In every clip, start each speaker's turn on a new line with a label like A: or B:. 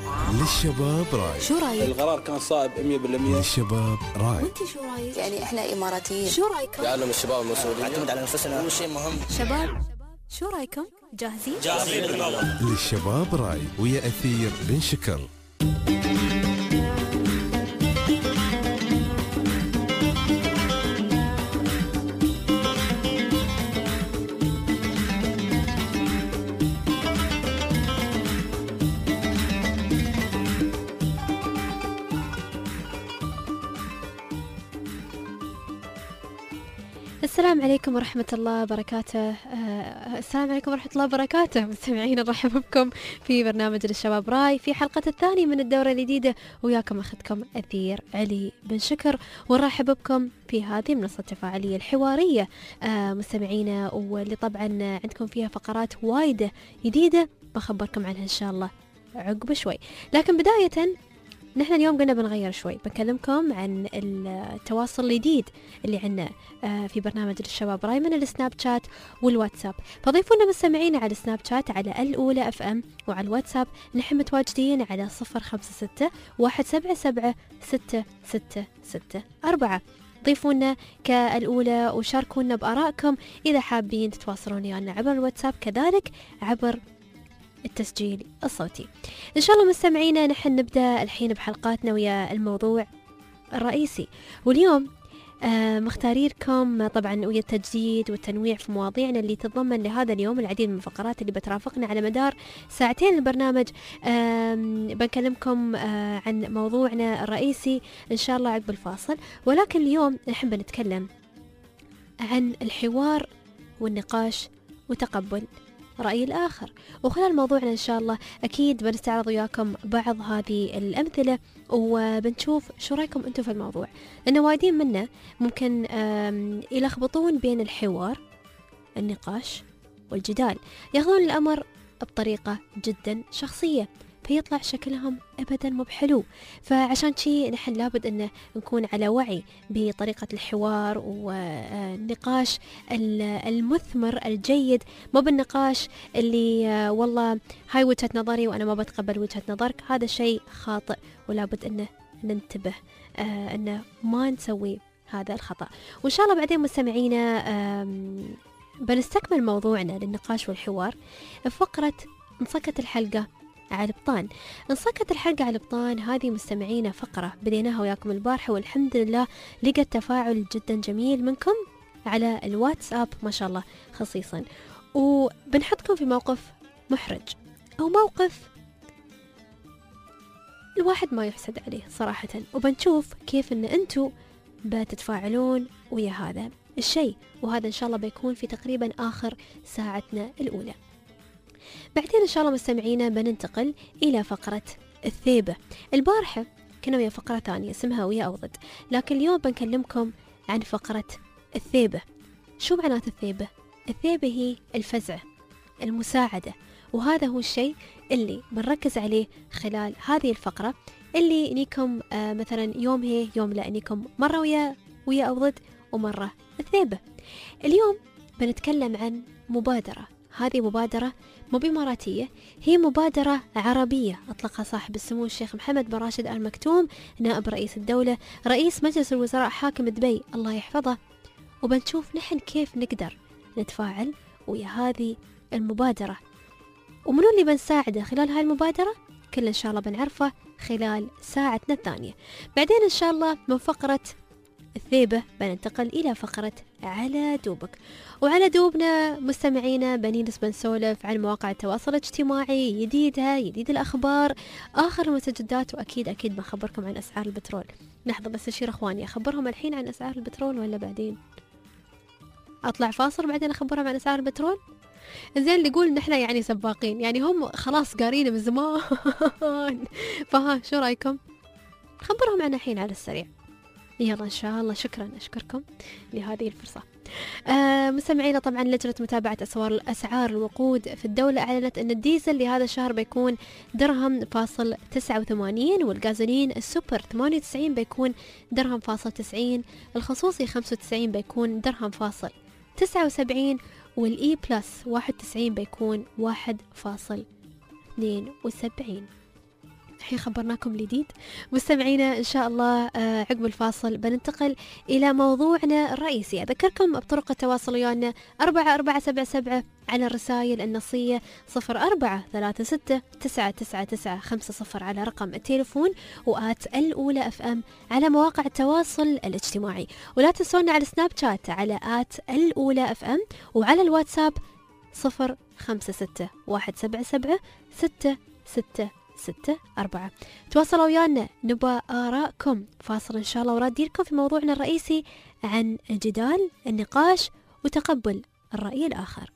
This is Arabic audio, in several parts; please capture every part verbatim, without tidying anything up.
A: للشباب راي.
B: شو رايك؟
C: القرار كان صائب مية بالمية.
A: للشباب راي.
B: وانت شو رايك؟
D: يعني احنا اماراتيين،
B: شو رايكم؟
C: يعلم الشباب المسؤولية،
E: نعتمد على نفسنا، هو شيء مهم.
B: شباب شو رايكم؟ جاهزين؟
E: جاهزين بالموضوع.
A: للشباب راي ويا أثير بن شكر.
F: السلام عليكم ورحمة الله وبركاته. آه السلام عليكم ورحمة الله وبركاته مستمعين، نرحب بكم في برنامج للشباب راي في حلقة الثانية من الدورة الجديدة، وياكم أخذكم أثير علي بن شكر، ونرحب بكم في هذه المنصة التفاعلية الحوارية آه مستمعينا، واللي طبعا عندكم فيها فقرات وايدة جديدة بخبركم عنها إن شاء الله عقب شوي. لكن بداية نحن اليوم قلنا بنغير شوي، بنكلمكم عن التواصل الجديد اللي عنا في برنامج الشباب راي من السناب شات والواتساب. فضيفونا مستمعين على السناب شات على الأولى اف ام، وعلى الواتساب نحن متواجدين على صفر خمسة ستة واحد سبعة سبعة ستة ستة ستة أربعة. ضيفونا كالأولى وشاركونا بآرائكم إذا حابين تتواصلون ويانا عبر الواتساب، كذلك عبر التسجيل الصوتي. إن شاء الله مستمعينا نحن نبدأ الحين بحلقاتنا ويا الموضوع الرئيسي، واليوم آه مختاريركم طبعا ويا التجديد والتنويع في مواضيعنا اللي تتضمن لهذا اليوم العديد من الفقرات اللي بترافقنا على مدار ساعتين البرنامج. آه بنكلمكم آه عن موضوعنا الرئيسي إن شاء الله عقب الفاصل، ولكن اليوم نحن بنتكلم عن الحوار والنقاش وتقبل رأي الآخر. وخلال موضوعنا إن شاء الله أكيد بنستعرض وياكم بعض هذه الأمثلة، وبنشوف شو رأيكم أنتم في الموضوع، لأن وايدين منا ممكن يلخبطون بين الحوار، النقاش والجدال، ياخذون الأمر بطريقة جدا شخصية، فيطلع شكلهم أبدا مو بحلو. فعشان شي نحن لابد أن نكون على وعي بطريقة الحوار والنقاش المثمر الجيد، مو بالنقاش اللي والله هاي وجهة نظري وأنا ما بتقبل وجهة نظرك. هذا شيء خاطئ، ولابد أن ننتبه آه أن ما نسوي هذا الخطأ. وإن شاء الله بعدين مستمعينا بنستكمل موضوعنا للنقاش والحوار في فقرة انصكت الحلقة على البطان. انصكت الحلقة على البطان هذه مستمعينا فقرة بديناها وياكم البارحة، والحمد لله لقت تفاعل جدا جميل منكم على الواتساب ما شاء الله خصيصا، وبنحطكم في موقف محرج أو موقف الواحد ما يحسد عليه صراحة، وبنشوف كيف أن أنتوا بتتفاعلون ويا هذا الشيء، وهذا إن شاء الله بيكون في تقريبا آخر ساعتنا الأولى. بعدين إن شاء الله مستمعينا بننتقل إلى فقرة الثيبة. البارحة كنا ويا فقرة ثانية اسمها ويا أو ضد، لكن اليوم بنكلمكم عن فقرة الثيبة. شو معنات الثيبة؟ الثيبة هي الفزعة، المساعدة، وهذا هو الشيء اللي بنركز عليه خلال هذه الفقرة، اللي نيكم آه مثلا يوم هي يوم لا، نيكم مرة ويا ويا أو ضد ومرة الثيبة. اليوم بنتكلم عن مبادرة، هذه مبادرة مو بإماراتية، هي مبادرة عربية أطلقها صاحب السمو الشيخ محمد بن راشد آل مكتوم نائب رئيس الدولة رئيس مجلس الوزراء حاكم دبي الله يحفظه. وبنشوف نحن كيف نقدر نتفاعل ويا هذه المبادرة، ومنو اللي بنساعده خلال هاي المبادرة، كل إن شاء الله بنعرفه خلال ساعتنا الثانية. بعدين إن شاء الله من فقرة الثيبة بننتقل إلى فقرة على دوبك، وعلى دوبنا مستمعينا بنجلس بنسولف عن مواقع التواصل الاجتماعي، جديدها جديد الأخبار، آخر المستجدات، وأكيد أكيد بنخبركم عن أسعار البترول. لحظة بس أشير أخواني، أخبرهم الحين عن أسعار البترول ولا بعدين أطلع فاصل بعدين أخبرهم عن أسعار البترول؟ زين اللي يقول نحن يعني سباقين، يعني هم خلاص قارين من زمان فها شو رأيكم؟ خبرهم عن الحين على السريع. يلا إن شاء الله. شكرا أشكركم لهذه الفرصة. آه مستمعينا طبعا لجنة متابعة أسعار أسعار الوقود في الدولة أعلنت أن الديزل لهذا الشهر بيكون درهم فاصل تسعة وثمانين، والغازولين السوبر ثمانية وتسعين بيكون درهم فاصل تسعين، الخصوصي خمسة وتسعين بيكون درهم فاصل تسعة وسبعين، والإي بلس واحد وتسعين بيكون واحد فاصل اثنين وسبعين. الحين خبرناكم الجديد. مستمعينا إن شاء الله آه عقب الفاصل بننتقل إلى موضوعنا الرئيسي. أذكركم بطرق التواصل ويانا أربعة أربعة سبعة سبعة على الرسائل النصية، صفر أربعة ثلاثة ستة تسعة تسعة تسعة خمسة صفر على رقم التليفون، وآت الأولى أف أم على مواقع التواصل الاجتماعي. ولا تنسونا على سناب شات على آت الأولى أف أم، وعلى الواتساب صفر خمسة ستة واحد سبعة سبعة ستة ستة ستة أربعة. تواصلوا ويانا نبى آراءكم. فاصل إن شاء الله وراد لكم في موضوعنا الرئيسي عن الجدال، النقاش، وتقبل الرأي الآخر.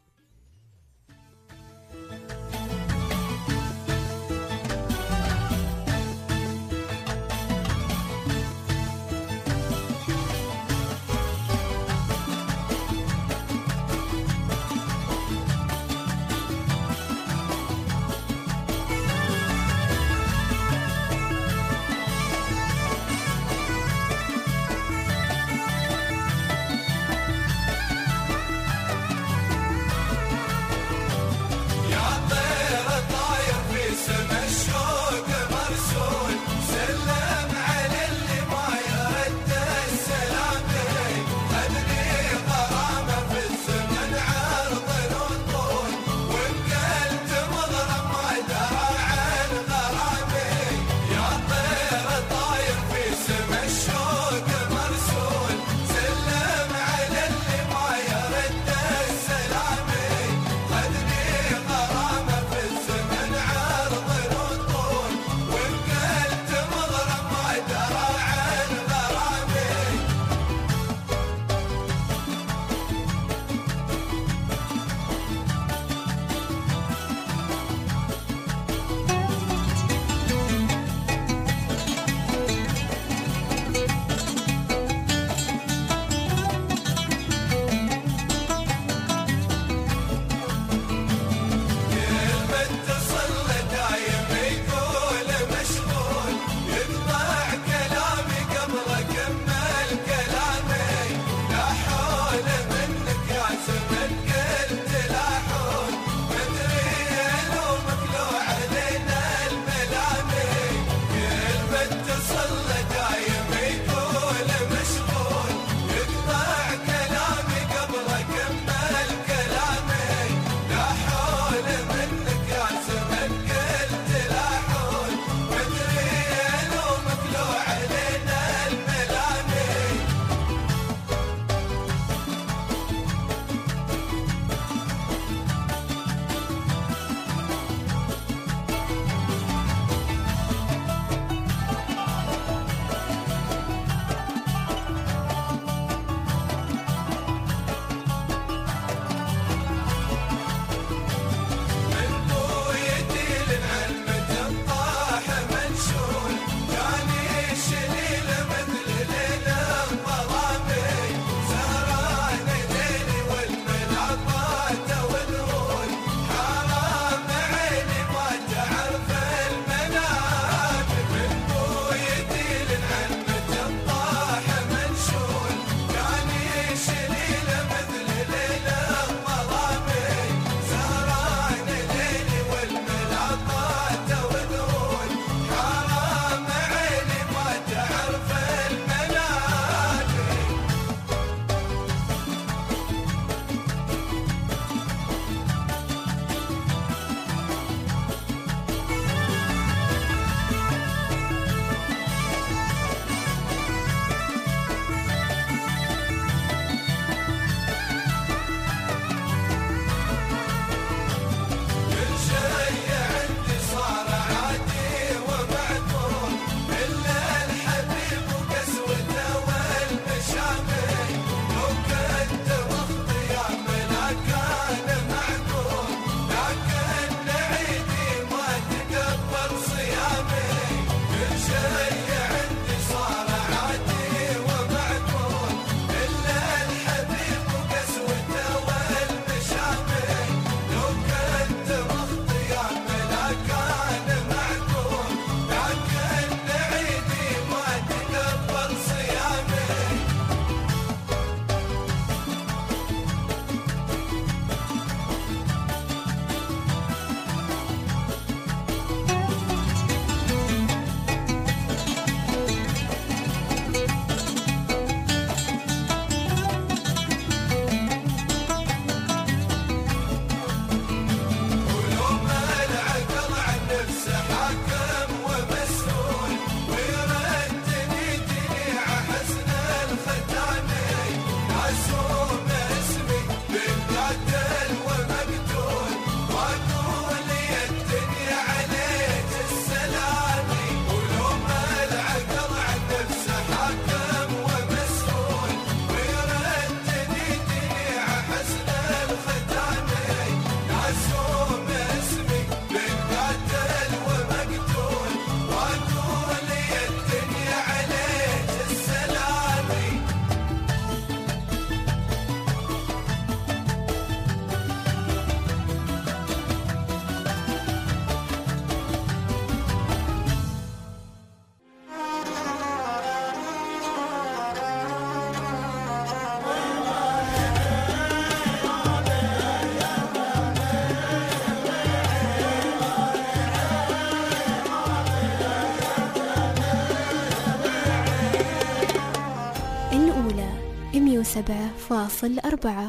F: سبعة فاصل أربعة.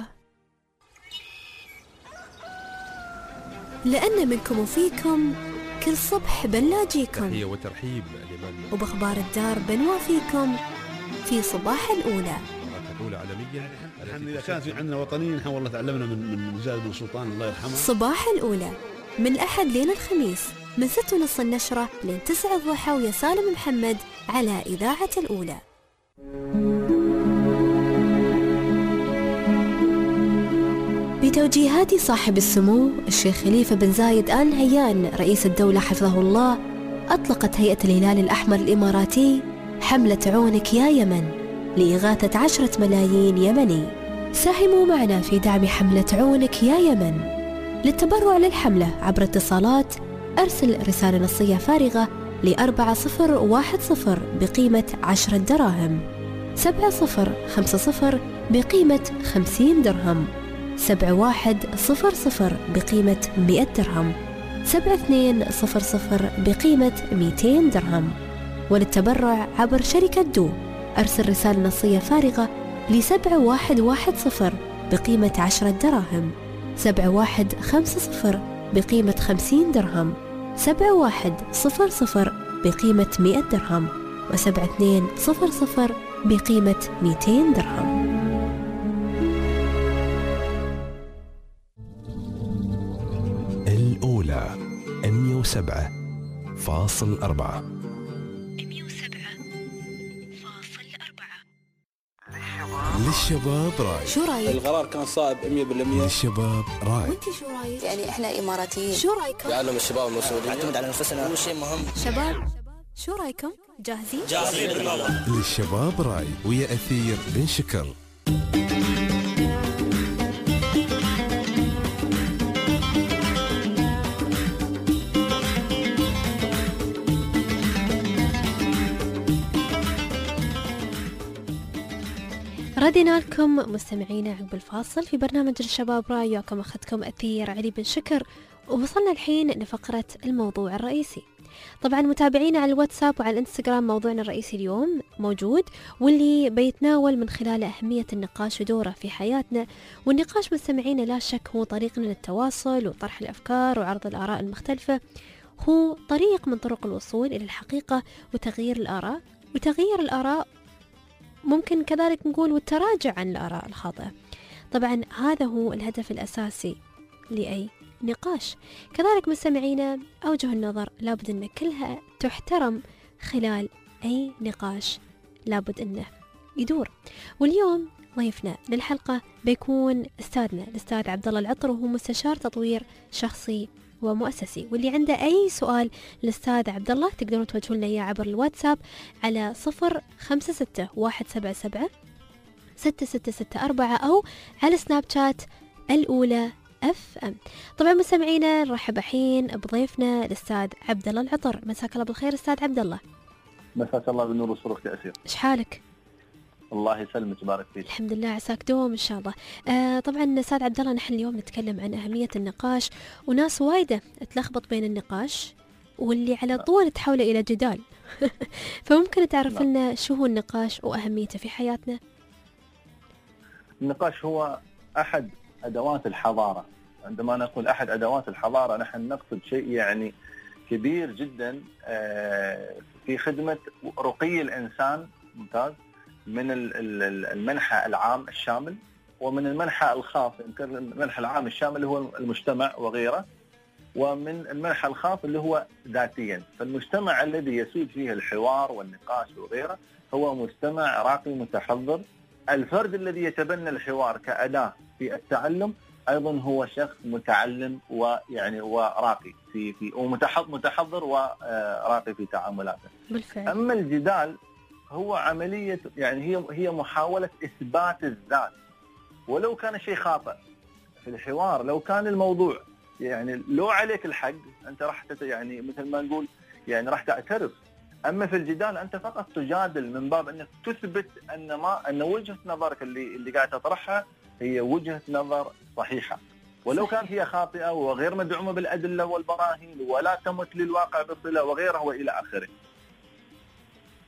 F: لأن منكم وفيكم كل صبح بنلاجيكم،
A: تحية وترحيب لمن
F: وبأخبار الدار بنوافيكم في صباح الأولى.
A: الأولى عالميا.
D: نحن إذا كان في عندنا وطنيين نحن والله تعلمنا من من زايد بن سلطان الله يرحمه.
F: صباح الأولى من الأحد لين الخميس من ست ونص النشرة لين تسعة الضحى، ويا سالم محمد على إذاعة الأولى. بتوجيهات صاحب السمو الشيخ خليفة بن زايد آل نهيان رئيس الدولة حفظه الله، أطلقت هيئة الهلال الأحمر الإماراتي حملة عونك يا يمن لإغاثة عشرة ملايين يمني. ساهموا معنا في دعم حملة عونك يا يمن. للتبرع للحملة عبر اتصالات أرسل رسالة نصية فارغة لأربعة صفر واحد صفر بقيمة عشرة دراهم، سبعة صفر خمسة صفر بقيمة خمسين درهم، سبعة واحد صفر صفر بقيمة مئة درهم، سبعة اثنين صفر صفر بقيمة مئتين درهم. وللتبرع عبر شركة دو أرسل رسالة نصية فارغة لسبعة واحد واحد صفر بقيمة عشرة دراهم، سبعة واحد خمسة صفر بقيمة خمسين درهم، سبعة واحد صفر صفر بقيمة مئة درهم، وسبعة اثنين صفر صفر بقيمة مئتين درهم.
A: الأولى مئة وسبعة فاصل أربعة. للشباب راي.
B: شو رايك؟
C: القرار كان صائب مية بالمية.
A: للشباب راي.
B: وانت شو رايك؟
E: يعني احنا اماراتيين،
B: شو رايكم؟
C: يعلم الشباب المسؤولين.
E: نعتمد على نفسنا، هو شيء مهم.
B: شباب شو رايكم؟ جاهزين؟
E: جاهزين بالله.
A: للشباب راي ويا أثير بن شكر.
F: ردنا لكم مستمعينا عقب الفاصل في برنامج الشباب راي، وياكم أخذكم أثير علي بن شكر، ووصلنا الحين لفقرة الموضوع الرئيسي. طبعا متابعينا على الواتساب وعلى الانستغرام موضوعنا الرئيسي اليوم موجود، واللي بيتناول من خلال أهمية النقاش ودوره في حياتنا. والنقاش مستمعينا لا شك هو طريق للتواصل وطرح الأفكار وعرض الآراء المختلفة، هو طريق من طرق الوصول إلى الحقيقة وتغيير الآراء، وتغيير الآراء ممكن كذلك نقول والتراجع عن الآراء الخاطئة. طبعا هذا هو الهدف الأساسي لأي نقاش. كذلك مستمعينا أوجه النظر لابد أن كلها تحترم خلال أي نقاش لابد أنه يدور. واليوم ضيفنا للحلقة بيكون أستاذنا الأستاذ عبد الله العطر، وهو مستشار تطوير شخصي ومؤسسي. واللي عنده أي سؤال للأستاذ عبد الله تقدرون توجهوا لنا إياه عبر الواتساب على صفر خمسة ستة واحد سبعة سبعة ستة ستة ستة أربعة، أو على سناب شات الأولى اف ام. طبعا مستمعينا نرحب الحين بضيفنا الأستاذ عبد الله العطر. مساك الله بالخير أستاذ عبد الله.
G: مساك الله بالنور والسرور يا أسير.
F: إيش حالك؟
G: الله يسلمك ويبارك فيك.
F: الحمد لله، عساك دوم إن شاء الله. آه طبعا أستاذ عبد الله، نحن اليوم نتكلم عن أهمية النقاش، وناس وايدة تلخبط بين النقاش واللي على طول تحوله إلى جدال. فممكن تعرف لنا شو هو النقاش وأهميته في حياتنا؟
G: النقاش هو أحد أدوات الحضارة. عندما نقول أحد أدوات الحضارة نحن نقصد شيء يعني كبير جدا في خدمة رقي الإنسان، ممتاز، من المنحى العام الشامل ومن المنحى الخاص. يمكن المنحى العام الشامل هو المجتمع وغيره، ومن المنحى الخاص اللي هو ذاتيا. فالمجتمع الذي يسود فيه الحوار والنقاش وغيره هو مجتمع راقي متحضر. الفرد الذي يتبنى الحوار كأداة في التعلم أيضا هو شخص متعلم ويعني وراقي في في ومتحضر وراقي في تعاملاته.
F: بالفعل.
G: أما الجدال هو عملية يعني هي هي محاولة إثبات الذات، ولو كان شيء خاطئ في الحوار، لو كان الموضوع يعني لو عليك الحق أنت راح يعني مثل ما نقول يعني راح تعترف. أما في الجدال أنت فقط تجادل من باب أنك تثبت أن ما أن وجهة نظرك اللي اللي قاعد تطرحها هي وجهة نظر صحيحة، ولو كانت هي خاطئة وغير مدعومة بالأدلة والبراهين ولا تمت للواقع بصلة وغيره وإلى آخره.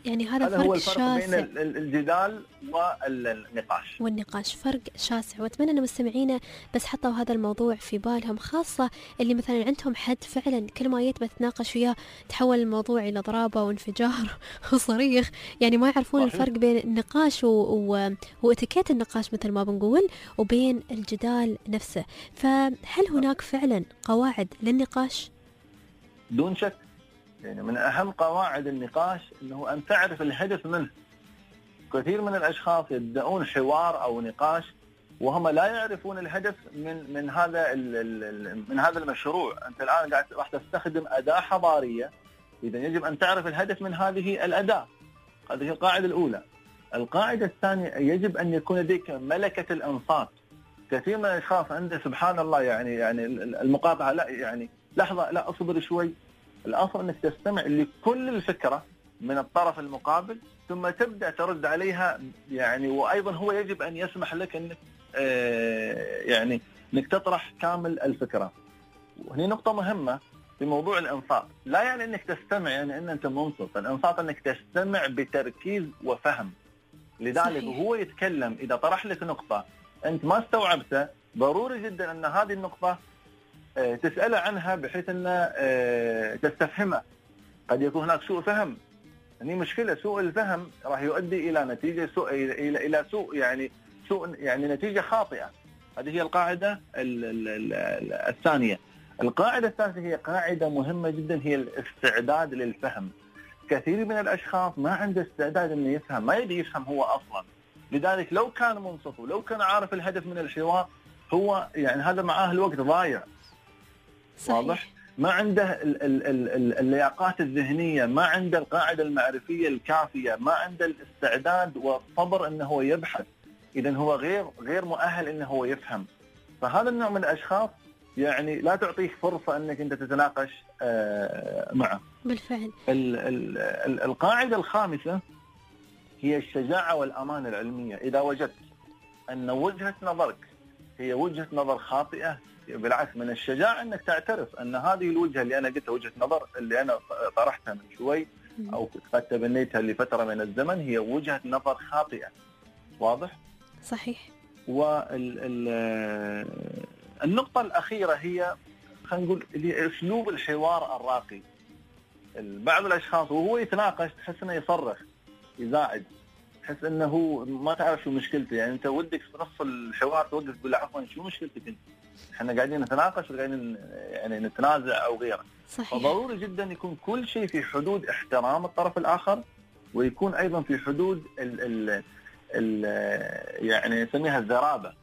F: يعني هذا
G: هذا
F: فرق
G: هو الفرق بين
F: شاسع.
G: ال- ال- الجدال يعني
F: هذا
G: هذا
F: فرق
G: هو الفرق
F: شاسع.
G: بين ال- ال- الجدال والنقاش.
F: والنقاش فرق شاسع، وأتمنى أن مستمعينا بس حطوا هذا الموضوع في بالهم، خاصة اللي مثلا عندهم حد فعلا كل ما يتبى تناقش وياه تحول الموضوع إلى ضرابة وانفجار وصريخ، يعني ما يعرفون
G: صحيح.
F: الفرق بين النقاش و... و... واتيكيت النقاش مثل ما بنقول وبين الجدال نفسه. فهل هناك فعلا قواعد للنقاش؟
G: دون شك، يعني من أهم قواعد النقاش أنه أن تعرف الهدف منه. كثير من الأشخاص يبدأون حوار أو نقاش وهم لا يعرفون الهدف من من هذا ال ال من هذا المشروع. أنت الآن قاعد راح تستخدم أداة حضارية، إذا يجب أن تعرف الهدف من هذه الأداة. هذه القاعدة الأولى. القاعدة الثانية يجب أن يكون لديك ملكة الإنصات. كثير من الأشخاص عنده سبحان الله يعني يعني المقاطعة، لا يعني لحظة، لا أصبر شوي. الأصل أنك تستمع لكل الفكرة من الطرف المقابل ثم تبدأ ترد عليها، يعني وأيضا هو يجب أن يسمح لك أنك آه يعني أنك تطرح كامل الفكرة. وهنا نقطة مهمة في موضوع الإنصات، لا يعني أنك تستمع يعني أن أنت منصت. الإنصات أنك تستمع بتركيز وفهم. لذلك
F: صحيح.
G: هو يتكلم، إذا طرح لك نقطة أنت ما استوعبتها، ضروري جدا أن هذه النقطة تسأله عنها بحيث أن تستفهمه. قد يكون هناك سوء فهم، هني مشكلة. سوء الفهم راح يؤدي إلى نتيجة سوء إلى إلى سوء يعني سوء يعني نتيجة خاطئة. هذه هي القاعدة الثانية. القاعدة الثالثة هي قاعدة مهمة جدا، هي الاستعداد للفهم. كثير من الأشخاص ما عنده استعداد إنه يفهم، ما يبي يفهم هو أصلا. لذلك لو كان منصف ولو كان عارف الهدف من الحوار، هو يعني هذا معاه الوقت ضايع.
F: صحيح.
G: واضح؟ ما عنده ال ال ال اللياقات الذهنية، ما عنده القاعدة المعرفية الكافية، ما عنده الاستعداد والصبر إنه هو يبحث. إذا هو غير غير مؤهل إنه هو يفهم. فهذا النوع من الأشخاص يعني لا تعطيه فرصة إنك أنت تتناقش معه.
F: بالفعل.
G: ال ال ال القاعدة الخامسة هي الشجاعة والأمانة العلمية. إذا وجدت أن وجهة نظرك هي وجهة نظر خاطئة، بالعكس من الشجاعة أنك تعترف أن هذه الوجهة اللي أنا قلتها وجهة نظر اللي أنا طرحتها من شوي أو قد تبنيتها لفترة من الزمن هي وجهة نظر خاطئة. واضح؟
F: صحيح.
G: والنقطة الأخيرة هي خلينا نقول اللي أسلوب الحوار الراقي. بعض الأشخاص وهو يتناقش تحس إنه يصرخ، يزاعج، تحس إنه ما تعرف شو مشكلته. يعني أنت ودك في نص الحوار توقف تقول عفوا شو مشكلتك أنت؟ إحنا قاعدين نتناقش وقاعدين يعني نتنازع أو غيره.
F: صحيح.
G: فضروري جدا يكون كل شيء في حدود احترام الطرف الآخر، ويكون أيضا في حدود ال ال ال يعني نسميها الذرابة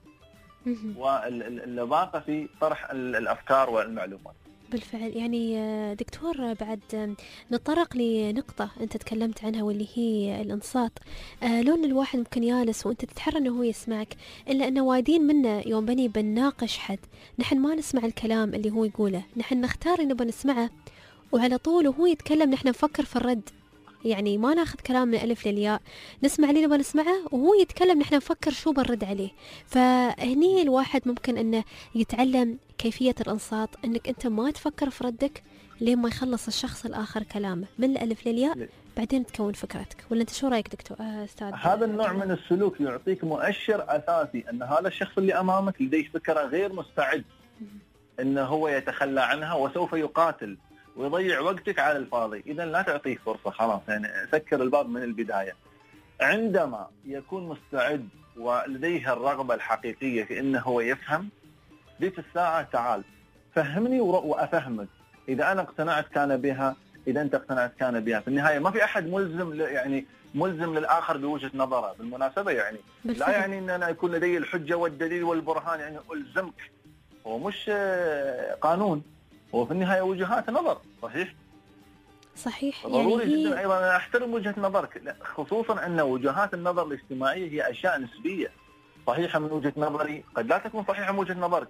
G: واللباقة في طرح الأفكار والمعلومات.
F: بالفعل. يعني دكتور بعد نتطرق لنقطة أنت تكلمت عنها واللي هي الإنصات. آه لون الواحد ممكن يالس وأنت تتحرى أنه هو يسمعك، إلا أنه وايدين منا يوم بني بنناقش حد نحن ما نسمع الكلام اللي هو يقوله، نحن نختار إنه بنسمعه وعلى طول وهو يتكلم نحن نفكر في الرد. يعني ما ناخذ كلام من الألف للياء، نسمع اللي نبغى نسمعه وهو يتكلم نحن نفكر شو بنرد عليه. فهني الواحد ممكن أنه يتعلم كيفية الإنصات، أنك أنت ما تفكر في ردك لين ما يخلص الشخص الآخر كلامه من الألف للياء، بعدين تكون فكرتك. ولا أنت شو رأيك دكتور آه أستاذ؟
G: هذا النوع من السلوك يعطيك مؤشر أساسي أن هذا الشخص اللي أمامك لديه فكرة غير مستعد أنه هو يتخلى عنها وسوف يقاتل ويضيع وقتك على الفاضي. إذا لا تعطيه فرصة، خلاص يعني سكر الباب من البداية. عندما يكون مستعد ولديه الرغبة الحقيقية في أنه هو يفهم، ذيك الساعة تعال فهمني وأفهمك. إذا أنا اقتنعت كان بها، إذا أنت اقتنعت كان بها. في النهاية ما في أحد ملزم يعني ملزم للآخر بوجهة نظره. بالمناسبة يعني
F: بالفعل.
G: لا يعني أن أنا يكون لدي الحجة والدليل والبرهان يعني ألزمك. هو مش قانون، هو في النهاية وجهات نظر. صحيح؟
F: صحيح.
G: ضروري
F: يعني
G: جدا أيضا أنا أحترم وجهة نظرك، خصوصا أن وجهات النظر الاجتماعية هي أشياء نسبية. صحيحة من وجهة نظري قد لا تكون صحيحة من وجهة نظرك.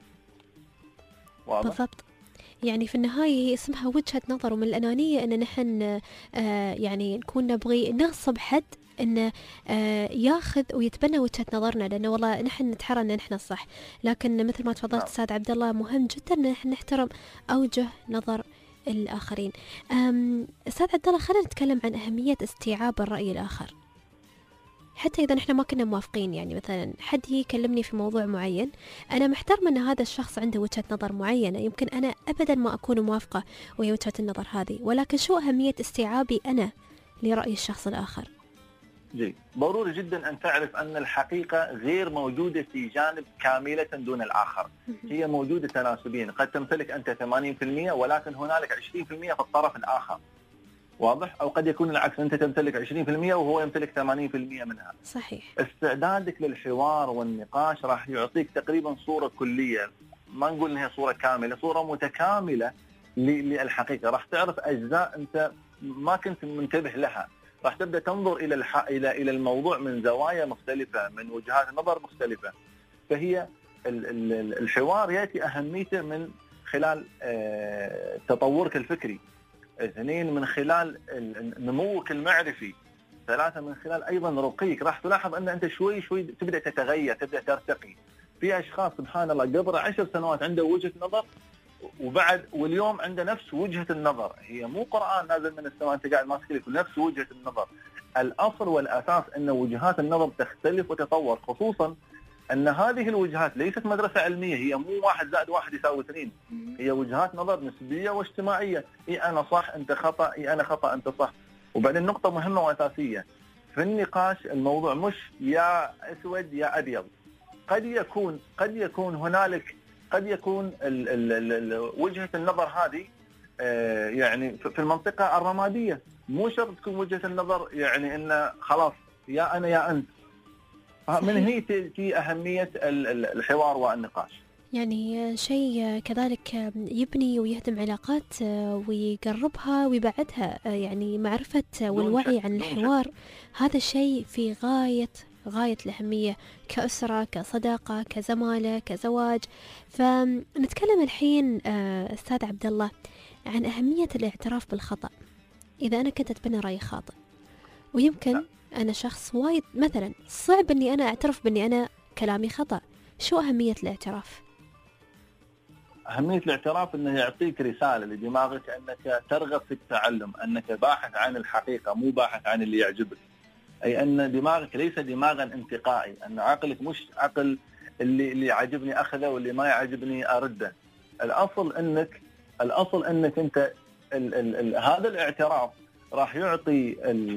G: واضح؟
F: بالضبط. يعني في النهاية هي اسمها وجهة نظر، ومن الأنانية أن نحن آه يعني نكون نبغي نغصب حد أنه آه ياخذ ويتبنى وجهة نظرنا، لأنه والله نحن نتحرى أن نحن الصح. لكن مثل ما تفضلت أستاذ عبد الله، مهم جدا أن نحن نحترم أوجه نظر الآخرين. أم، أستاذ عبد الله، خلينا نتكلم عن أهمية استيعاب الرأي الآخر، حتى إذا نحن ما كنا موافقين. يعني مثلا حد يكلمني في موضوع معين، أنا محترمة أن هذا الشخص عنده وجهة نظر معينة، يمكن أنا أبدا ما أكون موافقة وهي وجهة النظر هذه، ولكن شو أهمية استيعابي أنا لرأي الشخص الآخر؟
G: جي. ضروري جدا أن تعرف أن الحقيقة غير موجودة في جانب كاملة دون الآخر، هي موجودة تناسبيا. قد تمتلك أنت ثمانين بالمئة ولكن هنالك عشرين بالمئة في الطرف الآخر، واضح؟ أو قد يكون العكس، أنت تمتلك عشرين بالمئة وهو يمتلك ثمانين بالمئة منها.
F: صحيح.
G: استعدادك للحوار والنقاش راح يعطيك تقريبا صورة كلية، ما نقول إنها صورة كاملة، صورة متكاملة للحقيقة. راح تعرف أجزاء أنت ما كنت منتبه لها، راح تبدأ تنظر إلى الح... إلى إلى الموضوع من زوايا مختلفة، من وجهات نظر مختلفة. فهي ال... ال... الحوار يأتي أهميته من خلال آه... تطورك الفكري، اثنين من خلال نموك المعرفي، ثلاثة من خلال أيضا رقيك. راح تلاحظ أن أنت شوي شوي تبدأ تتغير، تبدأ ترتقي. في أشخاص سبحان الله قبل عشر سنوات عنده وجهة نظر، وبعد واليوم عنده نفس وجهة النظر. هي مو قرآن نازل من السماء أنت قاعد ماسك لك نفس وجهة النظر. الأصل والأساس أن وجهات النظر تختلف وتتطور، خصوصا أن هذه الوجهات ليست مدرسة علمية، هي مو واحد زائد واحد يساوي اثنين، هي وجهات نظر نسبية واجتماعية. إي أنا صح أنت خطأ، إي أنا خطأ أنت صح. وبعدين نقطة مهمة وأساسية في النقاش، الموضوع مش يا أسود يا أبيض. قد يكون قد يكون هنالك قد يكون ال ال ال وجهة النظر هذه آه يعني في المنطقة الرمادية، مو شرط تكون وجهة النظر يعني إن خلاص يا أنا يا أنت. من هنا تأتي أهمية الحوار والنقاش.
F: يعني شيء كذلك يبني ويهدم علاقات ويقربها ويبعدها. يعني معرفة والوعي عن الحوار هذا شيء في غاية غاية الأهمية كأسرة، كصداقة، كزمالة، كزواج. فنتكلم الحين أستاذ عبد الله عن أهمية الاعتراف بالخطأ. إذا أنا كنت أتبنى رأي خاطئ، ويمكن أنا شخص وايد مثلا صعب أني أنا أعترف بأني أنا كلامي خطأ، شو أهمية الاعتراف؟
G: أهمية الاعتراف أنه يعطيك رسالة لدماغك أنك ترغب في التعلم، أنك باحث عن الحقيقة مو باحث عن اللي يعجبك. أي أن دماغك ليس دماغا انتقائي، أن عقلك مش عقل اللي اللي يعجبني أخذه واللي ما يعجبني أرده. الأصل أنك الأصل أنك أنت ال ال ال هذا الاعتراف راح يعطي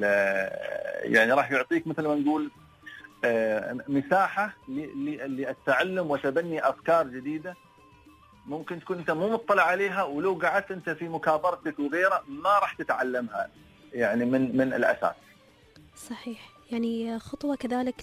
G: يعني راح يعطيك مثل ما نقول مساحة للتعلم وتبني أفكار جديدة ممكن تكون أنت مو مطلع عليها، ولو قعدت أنت في مكابرتك وغيره ما راح تتعلمها يعني من من الأساس.
F: صحيح. يعني خطوة كذلك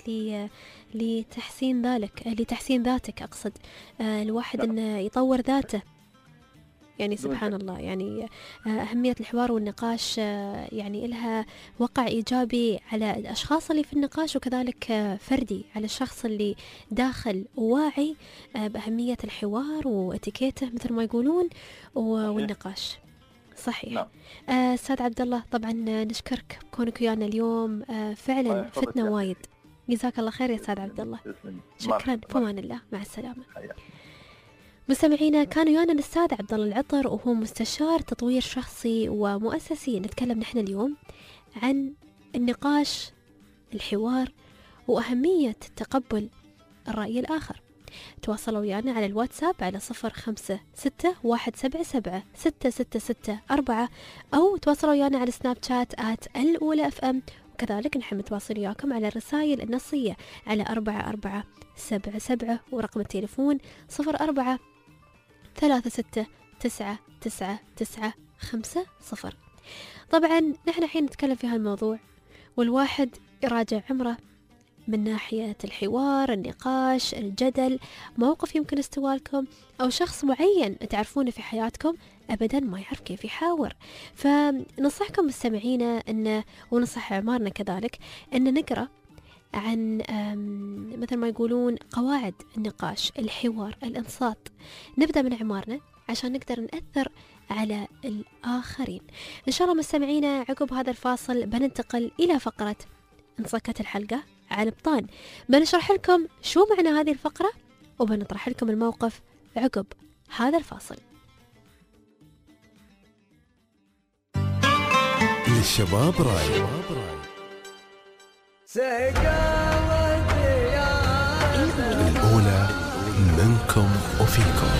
F: لتحسين ذلك لتحسين ذاتك. أقصد الواحد أنه يطور ذاته. يعني سبحان الله، يعني أهمية الحوار والنقاش يعني لها وقع إيجابي على الأشخاص اللي في النقاش، وكذلك فردي على الشخص اللي داخل واعي بأهمية الحوار واتيكيته مثل ما يقولون والنقاش. صحيح. أستاذ عبد الله، طبعا نشكرك بكونك ويانا اليوم، فعلا فتنا وايد. جزاك الله خير يا أستاذ عبد الله. شكرا، في أمان الله، مع السلامة. مستمعينا، كان ويانا الأستاذ عبد الله العطر، وهو مستشار تطوير شخصي ومؤسسي. نتكلم نحن اليوم عن النقاش، الحوار، وأهمية تقبل الرأي الآخر. تواصلوا ويانا على الواتساب على صفر خمسة ستة واحد سبعة سبعة ستة ستة ستة أربعة، أو تواصلوا ويانا على سناب شات آت الأولى أف أم. وكذلك نحن متواصل وياكم على الرسائل النصية على أربعة أربعة سبعة سبعة، ورقم التليفون صفر أربعة ثلاثة ستة تسعة تسعة تسعة خمسة صفر. طبعا نحن حين نتكلم في هالموضوع، والواحد يراجع عمره من ناحية الحوار، النقاش، الجدل، موقف يمكن استوالكم، أو شخص معين تعرفونه في حياتكم أبدا ما يعرف كيف يحاور. فنصحكم مستمعينا أن ونصح عمارنا كذلك أن نقرأ عن مثل ما يقولون قواعد النقاش، الحوار، الإنصات. نبدأ من عمارنا عشان نقدر نأثر على الآخرين. إن شاء الله مستمعينا، عقب هذا الفاصل بننتقل إلى فقرة انصكت الحلقة على بطان. بنشرح لكم شو معنى هذه الفقرة، وبنطرح لكم الموقف عقب هذا الفاصل.
A: للشباب راي. الأولى منكم وفيكم.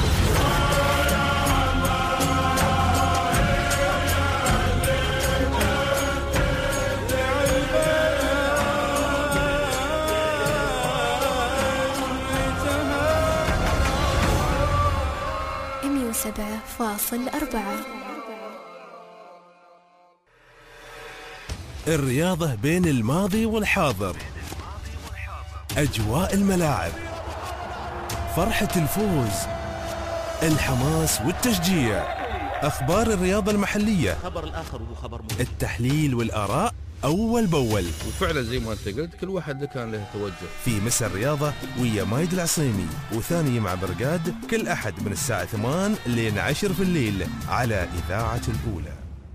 B: مية وسبعة فاصل أربعة.
A: الرياضة بين الماضي والحاضر، أجواء الملاعب، فرحة الفوز، الحماس والتشجيع، أخبار الرياضة المحلية،
H: خبر الآخر وهو خبر مهم.
A: التحليل والآراء أول بأول.
I: وفعلا زي ما أنت قلت كل واحد كان له توجه.
A: في مسا الرياضة ويا مايد العصيمي وثاني مع برقاد كل أحد من الساعة ثمان لين عشر في الليل على إذاعة الأولى.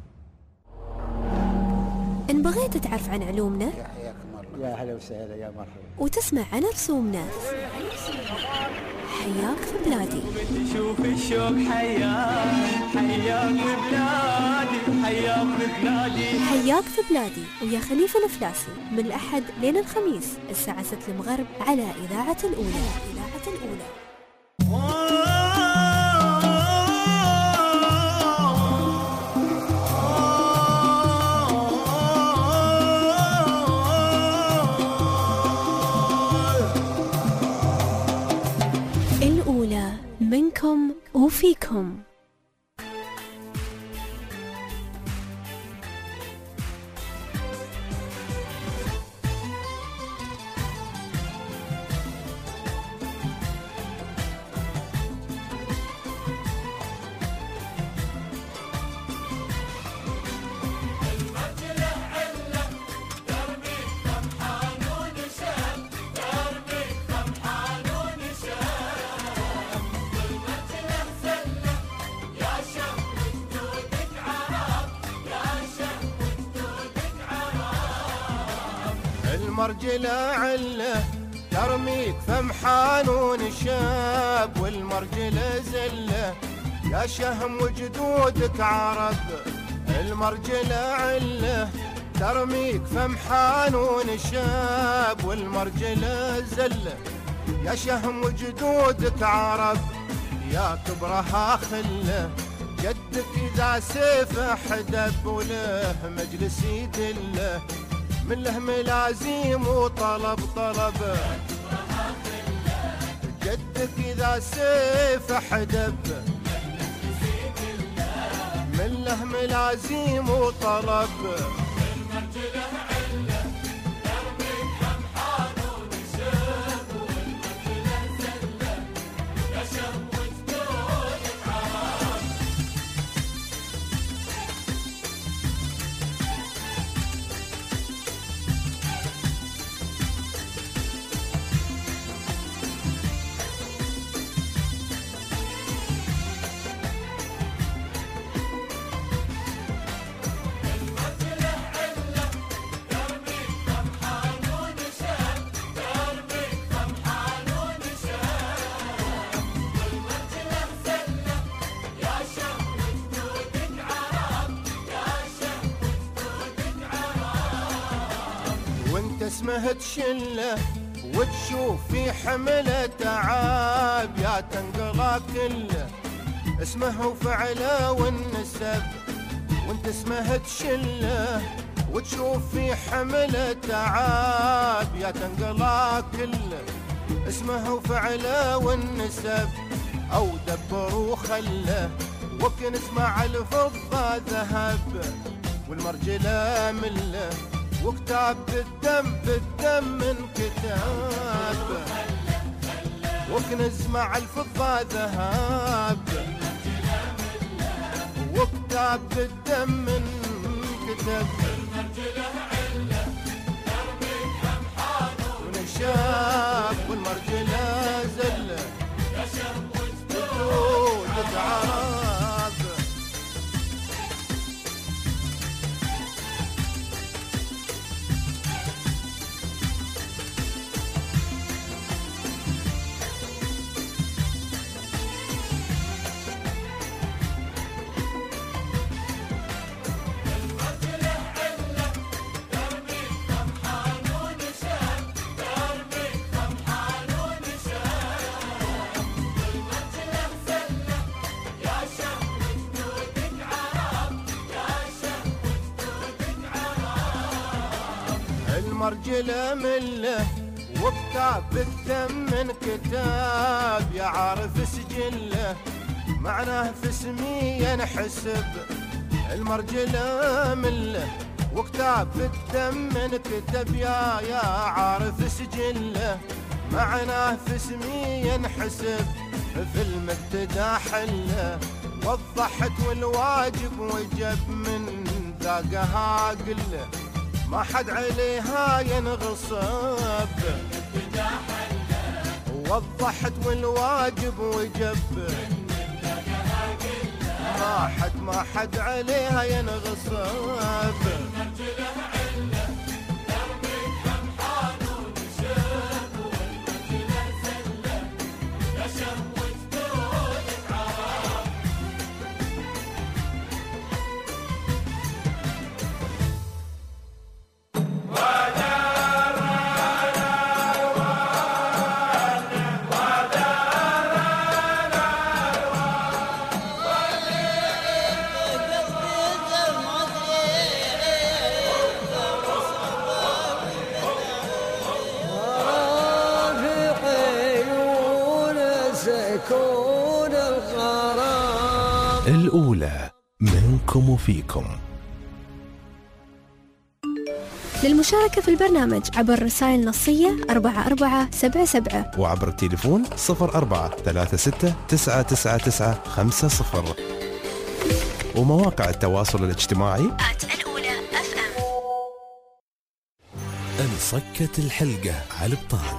B: إن بغيت تعرف عن علومنا
J: يا هلا وسهلا يا مرحبا
B: وتسمع عن رسومنا، حياك في بلادي.
K: شوف الشوق حياك حياك في بلادي حياك في بلادي
B: حياك في بلادي ويا خليفة الفلاسي من الأحد لين الخميس الساعة ستة المغرب على إذاعة الأولى. إذاعة الأولى. الأولى منكم وفيكم.
L: المرجلة عله ترميك فم حانون الشاب، والمرجلة زله يا شهم وجدودك عرب. المرجلة عله ترميك فم حانون الشاب، والمرجلة زله يا شهم وجدودك عرب. يا كبرها خله جدك إذا سيفه حدب، وله مجلس يدله من له ملازيم وطلب طلب. جدك إذا سيف حدب من له ملازيم وطلب. وانت اسمه تشله وتشوف في حمله تعاب، يا تنقلى كله اسمه وفعله والنسب. وانت اسمه تشله وتشوف في حمله تعاب، يا تنقلى كله اسمه وفعله والنسب. او دبر وخله وكن اسمع الفضه ذهب، والمرجله مله وكتاب بالدم بالدم من كتاب، وكنز مع الفضة ذهب، وكتاب بالدم من كتاب. من الشاب والمرجلة زلة وجدود عرب. والمرجلة مله وكتاب بالدم من كتاب يعرف سجله معناه في اسمي ينحسب المرجلة مله وكتاب بالدم من كتب يا يا عارف سجله معناه في اسمي ينحسب في المبتدا حله وضحت والواجب وجب من ذاقها قله ما حد عليها ينغصب وضحت والواجب وجب ما حد ما حد عليها ينغصب
A: الأولى منكم وفيكم.
B: للمشاركة في البرنامج عبر رسائل نصية أربعة أربعة سبعة سبعة
A: وعبر التليفون صفر أربعة ثلاثة ستة تسعة تسعة تسعة خمسة صفر ومواقع التواصل الاجتماعي
B: الأولى أف أم.
A: انصكت الحلقة على الابطال.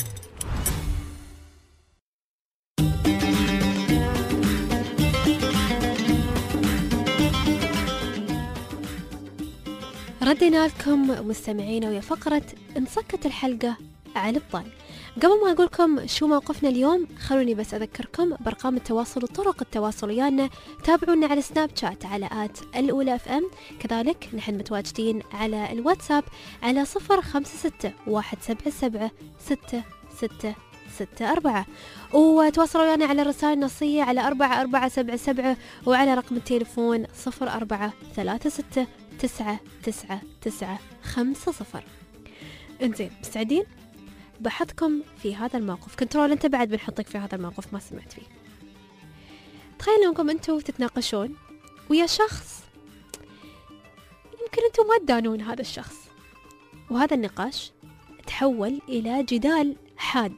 F: ردينا لكم مستمعينا ويا فقرة انصكت الحلقة على الابطال. قبل ما أقولكم شو موقفنا اليوم خلوني بس أذكركم بأرقام التواصل وطرق التواصل ويانا. تابعونا على سناب شات على آت الأولى أف أم، كذلك نحن متواجدين على الواتساب على صفر خمسة ستة واحد سبعة سبعة ستة ستة ستة أربعة، وتواصلوا ويانا على الرسائل النصية على أربعة أربعة سبعة سبعة وعلى رقم التليفون صفر أربعة ثلاثة ستة تسعة تسعة تسعة خمسة صفر. انزين مستعدين؟ بحطكم في هذا الموقف. كنترول انت بعد بنحطك في هذا الموقف ما سمعت فيه. تخيلوا انكم انتوا تتناقشون ويا شخص يمكن انتوا ما تدانون هذا الشخص، وهذا النقاش تحول الى جدال حاد،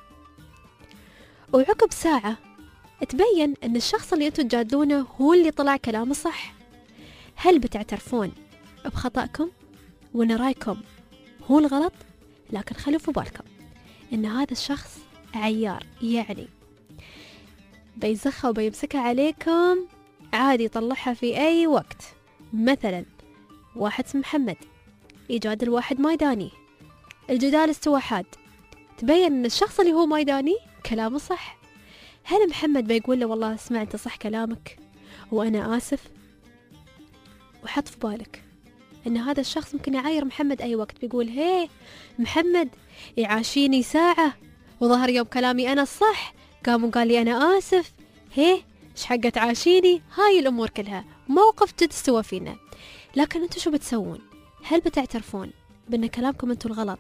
F: وعقب ساعة تبين ان الشخص اللي انتوا تجادلونه هو اللي طلع كلامه صح. هل بتعترفون بخطأكم وان رايكم هو الغلط؟ لكن خلوا في بالكم ان هذا الشخص عيار، يعني بيزخها وبيمسكها عليكم عادي، يطلعها في اي وقت. مثلا واحد اسمه محمد يجادل واحد ميداني، الجدال استوى حاد، تبين ان الشخص اللي هو ميداني كلامه صح. هل محمد بيقول له والله اسمع انت صح كلامك وانا اسف؟ وحط في بالك ان هذا الشخص ممكن يعاير محمد اي وقت، بيقول هي محمد يعاشيني ساعة وظهر يوم كلامي انا الصح، قام وقال لي انا اسف، هي ايش حقه تعاشيني؟ هاي الامور كلها موقف جد استوى فينا. لكن انتوا شو بتسوون؟ هل بتعترفون بان كلامكم انتوا الغلط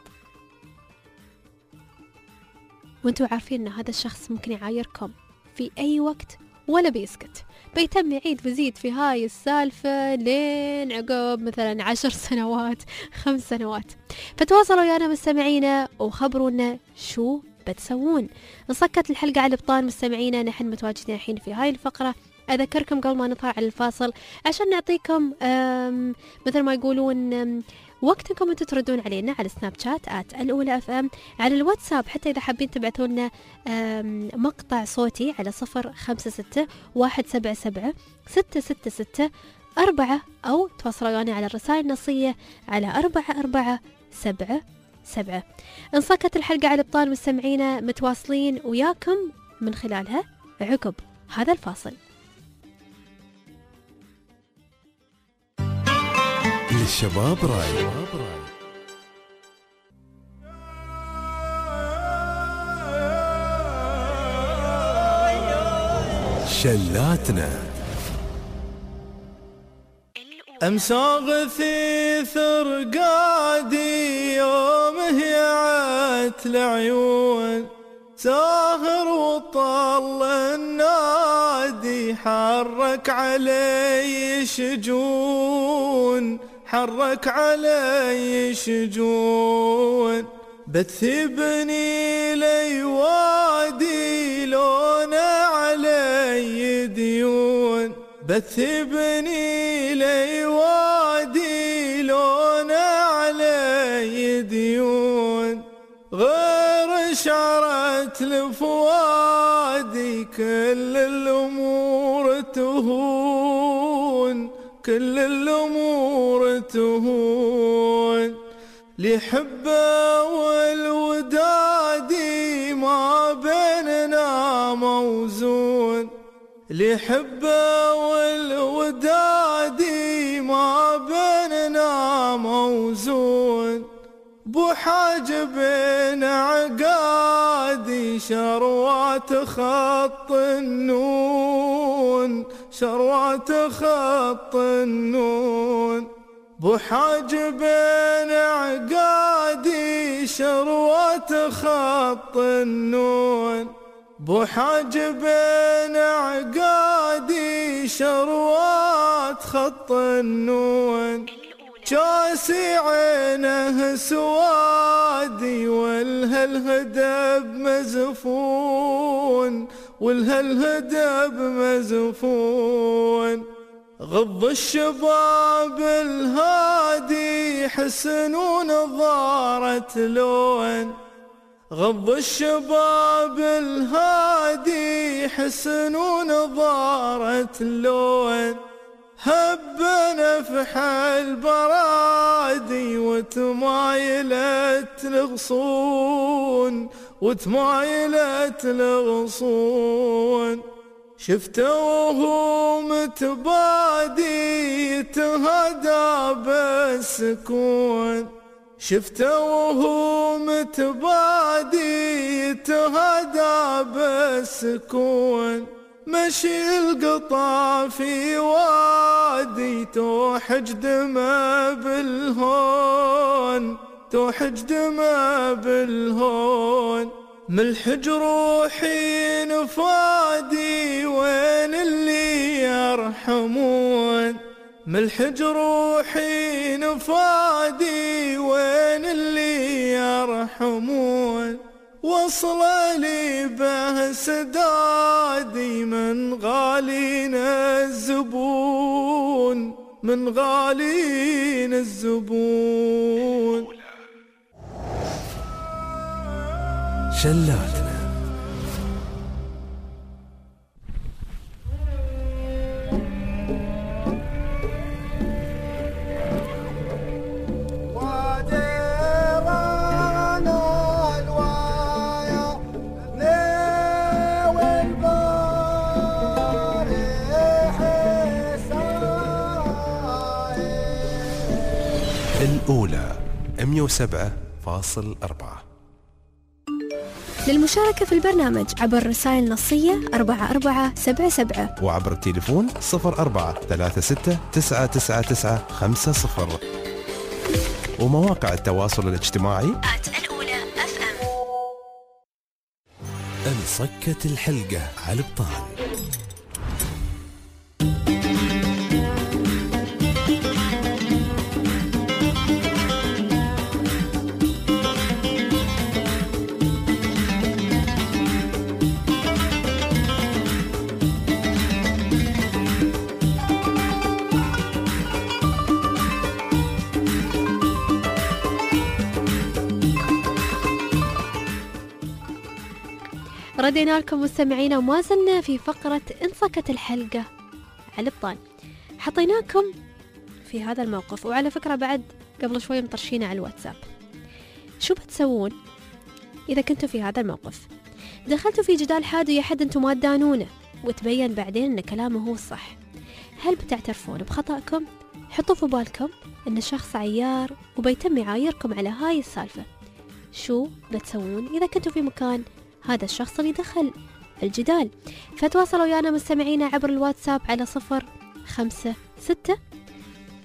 F: وانتوا عارفين ان هذا الشخص ممكن يعايركم في اي وقت ولا بيسكت، بيتم يعيد ويزيد في هاي السالفة لين عقب مثلا عشر سنوات خمس سنوات؟ فتواصلوا ويانا مستمعينا وخبرونا شو بتسوون. نصكت الحلقة على الابطال مستمعينا، نحن متواجدين الحين في هاي الفقرة. أذكركم قبل ما نطلع على الفاصل عشان نعطيكم مثل ما يقولون وقتكم انتم تردون علينا على سناب شات آت الأولى أف أم، على الواتساب حتى إذا حابين تبعثوا لنا مقطع صوتي على صفر خمسة ستة واحد سبعة سبعة ستة ستة ستة أربعة، أو تواصلوا ويانا على الرسائل النصية على أربعة أربعة سبعة سبعة. انصكت الحلقة على الابطال مستمعينا، متواصلين وياكم من خلالها عقب هذا الفاصل.
A: للشباب راي شلاتنا.
K: أمسى غثيث رقادي يوم هيعت العيون ساهر وطل النادي حرك علي شجون حرك علي شجون بتثبني لي وادي لون علي ديون بتثبني لي وادي لون علي ديون غير شعرة الفوادي كل الأمور تهون كل الأمور تهون لحبه والودادي ما بيننا موزون لحبه والودادي ما بيننا موزون بو حاجب عقادي شروات خط النون شروات خط النون بو حاجب عقادي شروات خط النون بو حاجب عقادي شروات خط النون جاسي عينه سوادي والهالهدب مزفون والهالهدب مزفون غض الشباب الهادي حسن ونظارة لون غض الشباب الهادي حسن ونظارة لون هب نفح البرادي وتمايلت الغصون وتمايلت الغصون شفته وهو متبادي يتهدى بالسكون شفته وهو متبادي يتهدى بالسكون مشي القطع في وادي توحج دمه بالهون توحج دمه بالهون ملح جروحي نفادي وين اللي يرحمون ملح جروحي نفادي وين اللي يرحمون وصل لي به سدادي من غالين الزبون من غالين الزبون
A: شلاتنا الأولى مئة وسبعة فاصل أربعة.
B: للمشاركة في البرنامج عبر رسائل نصية أربعة أربعة سبعة سبعة
A: وعبر التليفون صفر أربعة ثلاثة ستة تسعة تسعة تسعة خمسة صفر ومواقع التواصل الاجتماعي
B: الأولى أف أم.
A: انصكت الحلقة على البطال.
F: ردينا لكم مستمعينا وما زلنا في فقرة انصكت الحلقة على البطال. حطيناكم في هذا الموقف، وعلى فكرة بعد قبل شوي مطرشينا على الواتساب. شو بتسوون إذا كنتوا في هذا الموقف؟ دخلتوا في جدال حاد ويا حد انتم ما تدانونه وتبين بعدين ان كلامه هو الصح، هل بتعترفون بخطأكم؟ حطوا في بالكم ان الشخص عيار وبيتم يعايركم على هاي السالفة. شو بتسوون إذا كنتوا في مكان هذا الشخص اللي دخل الجدال؟ فتواصلوا ويانا مستمعينا عبر الواتساب على صفر خمسة ستة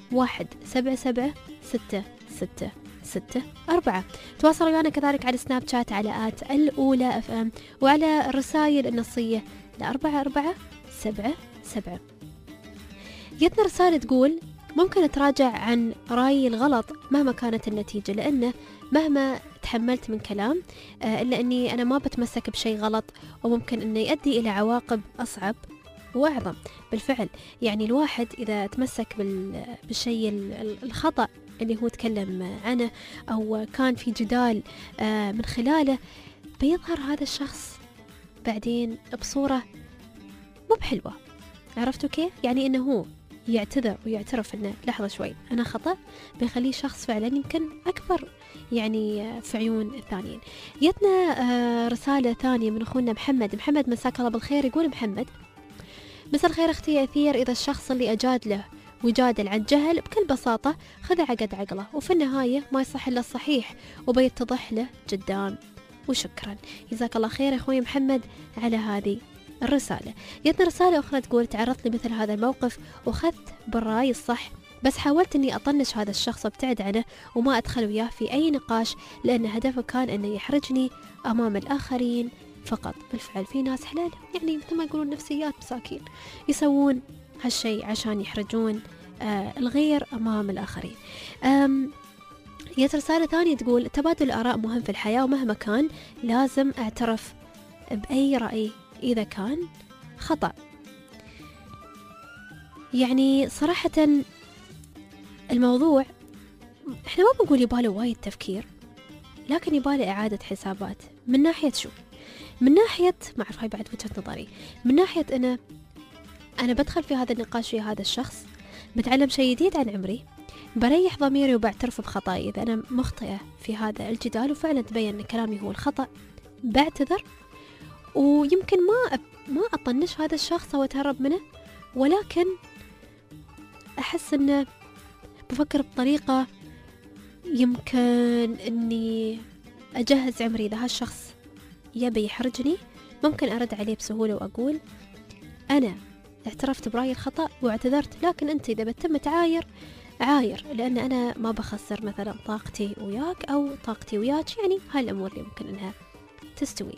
F: واحد سبعة سبعة ستة ستة ستة أربعة. تواصلوا ويانا كذلك على سناب شات على آت الأولى أف أم، وعلى الرسائل النصية لأربعة أربعة سبعة سبعة. جتنا رسالة تقول ممكن أتراجع عن رأيي الغلط مهما كانت النتيجة، لأنه مهما تحملت من كلام إلا أني أنا ما بتمسك بشيء غلط، وممكن أنه يؤدي إلى عواقب أصعب وأعظم. بالفعل يعني الواحد إذا تمسك بالشيء الخطأ اللي هو تكلم عنه أو كان في جدال من خلاله، بيظهر هذا الشخص بعدين بصورة مو بحلوة. عرفتوا كيف؟ يعني إنه هو يعتذر ويعترف إنه لحظة شوي أنا خطأ، بيخليه شخص فعلا يمكن أكبر يعني في عيون الثانيين. جتنا رسالة ثانية من أخونا محمد. محمد مساك الله بالخير. يقول محمد: مساء الخير أختي أثير، إذا الشخص اللي أجاد له وجادل عن جهل بكل بساطة خذ عقد عقله، وفي النهاية ما يصح إلا الصحيح وبيتضح له قدام. وشكرا، جزاك الله خير أخوي محمد على هذه الرسالة. جتنا رسالة أخرى تقول: تعرضت لمثل هذا الموقف وخذت بالرأي الصح، بس حاولت أني أطنش هذا الشخص وابتعد عنه وما أدخل وياه في أي نقاش، لأن هدفه كان أنه يحرجني أمام الآخرين فقط. بالفعل في ناس حلال يعني مثل ما يقولون نفسيات مساكين يسوون هالشيء عشان يحرجون آه الغير أمام الآخرين. جت رسالة ثانية تقول: تبادل الآراء مهم في الحياة، ومهما كان لازم أعترف بأي رأي إذا كان خطأ. يعني صراحة الموضوع احنا ما بنقول يباله وايد تفكير، لكن يباله إعادة حسابات. من ناحية شو؟ من ناحية ما أعرف، هاي بعد وجهة نظري. من ناحية أنا أنا بدخل في هذا النقاش في هذا الشخص، بتعلم شيء جديد عن عمري، بريح ضميري وبعترف بخطأي. إذا أنا مخطئة في هذا الجدال وفعلا تبين أن كلامي هو الخطأ، بعتذر، ويمكن ما ما أطنش هذا الشخص أو أتهرب منه، ولكن أحس أنه بفكر بطريقة يمكن أني أجهز عمري. إذا هالشخص يبي يحرجني ممكن أرد عليه بسهولة وأقول: أنا اعترفت برأيي الخطأ واعتذرت، لكن أنت إذا بتم تعاير عاير، لأن أنا ما بخسر مثلا طاقتي وياك أو طاقتي وياك. يعني هاي الأمور اللي ممكن أنها تستوي.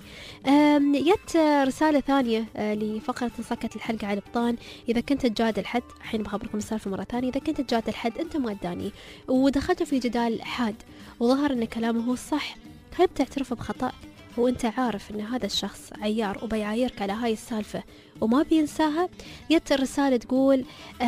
F: جت رسالة ثانية لفقرة انصكت الحلقة على البطان: إذا كنت تجادل حد، الحين بخبركم السالفة مرة ثانية، إذا كنت تجادل حد أنت ما تداني ودخلت في جدال حاد وظهر أن كلامه هو الصح، هل بتعترف بخطأ وأنت عارف أن هذا الشخص عيار وبيعايرك على هاي السالفة وما بينساها؟ جت الرسالة تقول: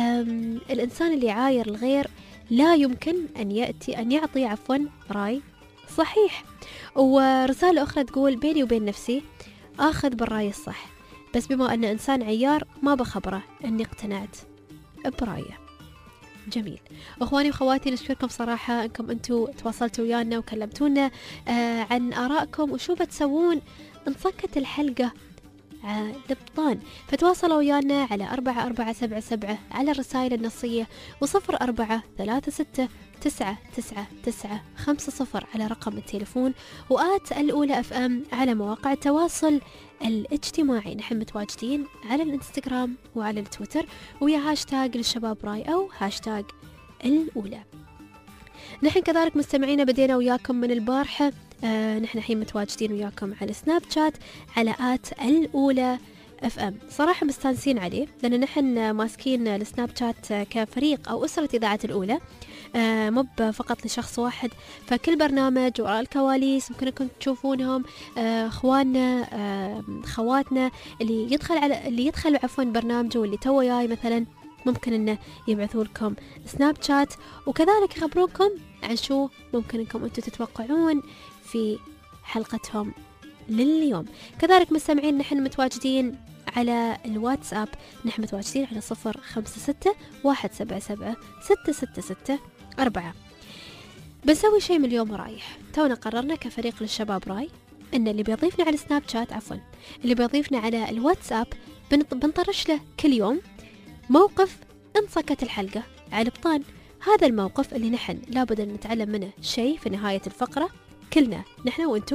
F: الإنسان اللي يعاير الغير لا يمكن أن يأتي أن يعطي عفوا رأي صحيح. ورسالة أخرى تقول: بيني وبين نفسي آخذ بالرأي الصح، بس بما أن إنسان عيار ما بخبره أني اقتنعت برأيه. جميل. أخواني وخواتي، نشكركم صراحة أنكم أنتوا تواصلتوا ويانا وكلمتونا آه عن آرائكم وشو بتسوون انصكت الحلقة على البطان. فتواصلوا ويانا على أربعة أربعة سبعة سبعة على الرسائل النصية، وصفر أربعة ثلاثة ستة تسعة تسعة تسعة خمسة صفر على رقم التليفون، وآت الأولى أف أم على مواقع التواصل الاجتماعي. نحن متواجدين على الانستغرام وعلى التويتر ويا هاشتاج للشباب راي أو هاشتاج الأولى. نحن كذلك مستمعين بدينا وياكم من البارحة. آه نحن الحين متواجدين وياكم على سناب شات على آت الأولى اف ام. صراحة مستانسين عليه لأن نحن ماسكين السناب شات كفريق أو أسرة إذاعة الأولى، آه مو فقط لشخص واحد. فكل برنامج وراء الكواليس ممكن انكم تشوفونهم، آه اخواننا آه خواتنا اللي يدخل على اللي يدخل عفوا برنامجه واللي تو جاي مثلا ممكن انه يبعثوا لكم سناب شات، وكذلك يخبروكم عن شو ممكن انكم انتم تتوقعون في حلقتهم لليوم. كذلك مستمعين نحن متواجدين على الواتساب، نحن متواجدين على صفر خمسة ستة واحد سبعة سبعة ستة ستة ستة أربعة. بنسوي شيء من اليوم رايح. تونا قررنا كفريق للشباب راي ان اللي بيضيفنا على السناب شات عفوا اللي بيضيفنا على الواتساب بنطرش له كل يوم موقف انصكت الحلقة على البطان. هذا الموقف اللي نحن لابد ان نتعلم منه شيء في نهاية الفقرة كلنا نحن وانتو.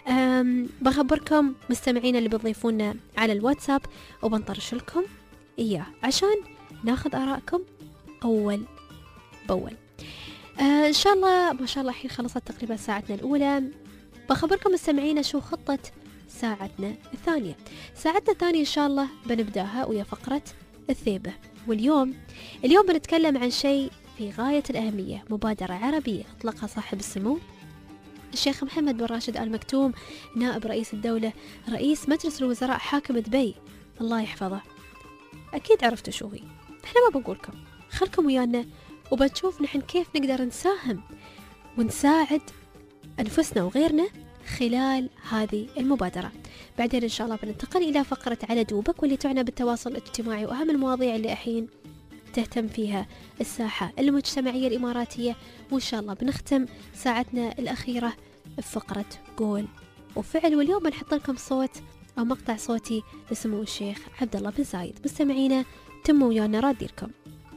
F: بخبركم مستمعين اللي بتضيفونا على الواتساب وبنطرش لكم إياه عشان ناخذ آراءكم أول بأول. آه إن شاء الله ما شاء الله الحين خلصت تقريبا ساعتنا الأولى. بخبركم مستمعينا شو خطة ساعتنا الثانية. ساعتنا الثانية إن شاء الله بنبداها ويا فقرة الثيبة. واليوم اليوم بنتكلم عن شيء في غاية الأهمية، مبادرة عربية أطلقها صاحب السمو الشيخ محمد بن راشد آل مكتوم نائب رئيس الدولة رئيس مجلس الوزراء حاكم دبي الله يحفظه. أكيد عرفتوا شو هي، احنا ما بنقولكم، خلكم ويانا وبنشوف نحن كيف نقدر نساهم ونساعد أنفسنا وغيرنا خلال هذه المبادرة. بعدين إن شاء الله بننتقل إلى فقرة على دوبك واللي تعنى بالتواصل الاجتماعي وأهم المواضيع اللي الحين تهتم فيها الساحة المجتمعية الإماراتية. وإن شاء الله بنختم ساعتنا الأخيرة بفقرة قول وفعل. واليوم بنحط لكم صوت أو مقطع صوتي لسمو الشيخ عبد الله بن زايد. مستمعينا تموا ويانا رادي لكم.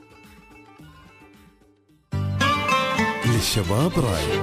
A: للشباب راي.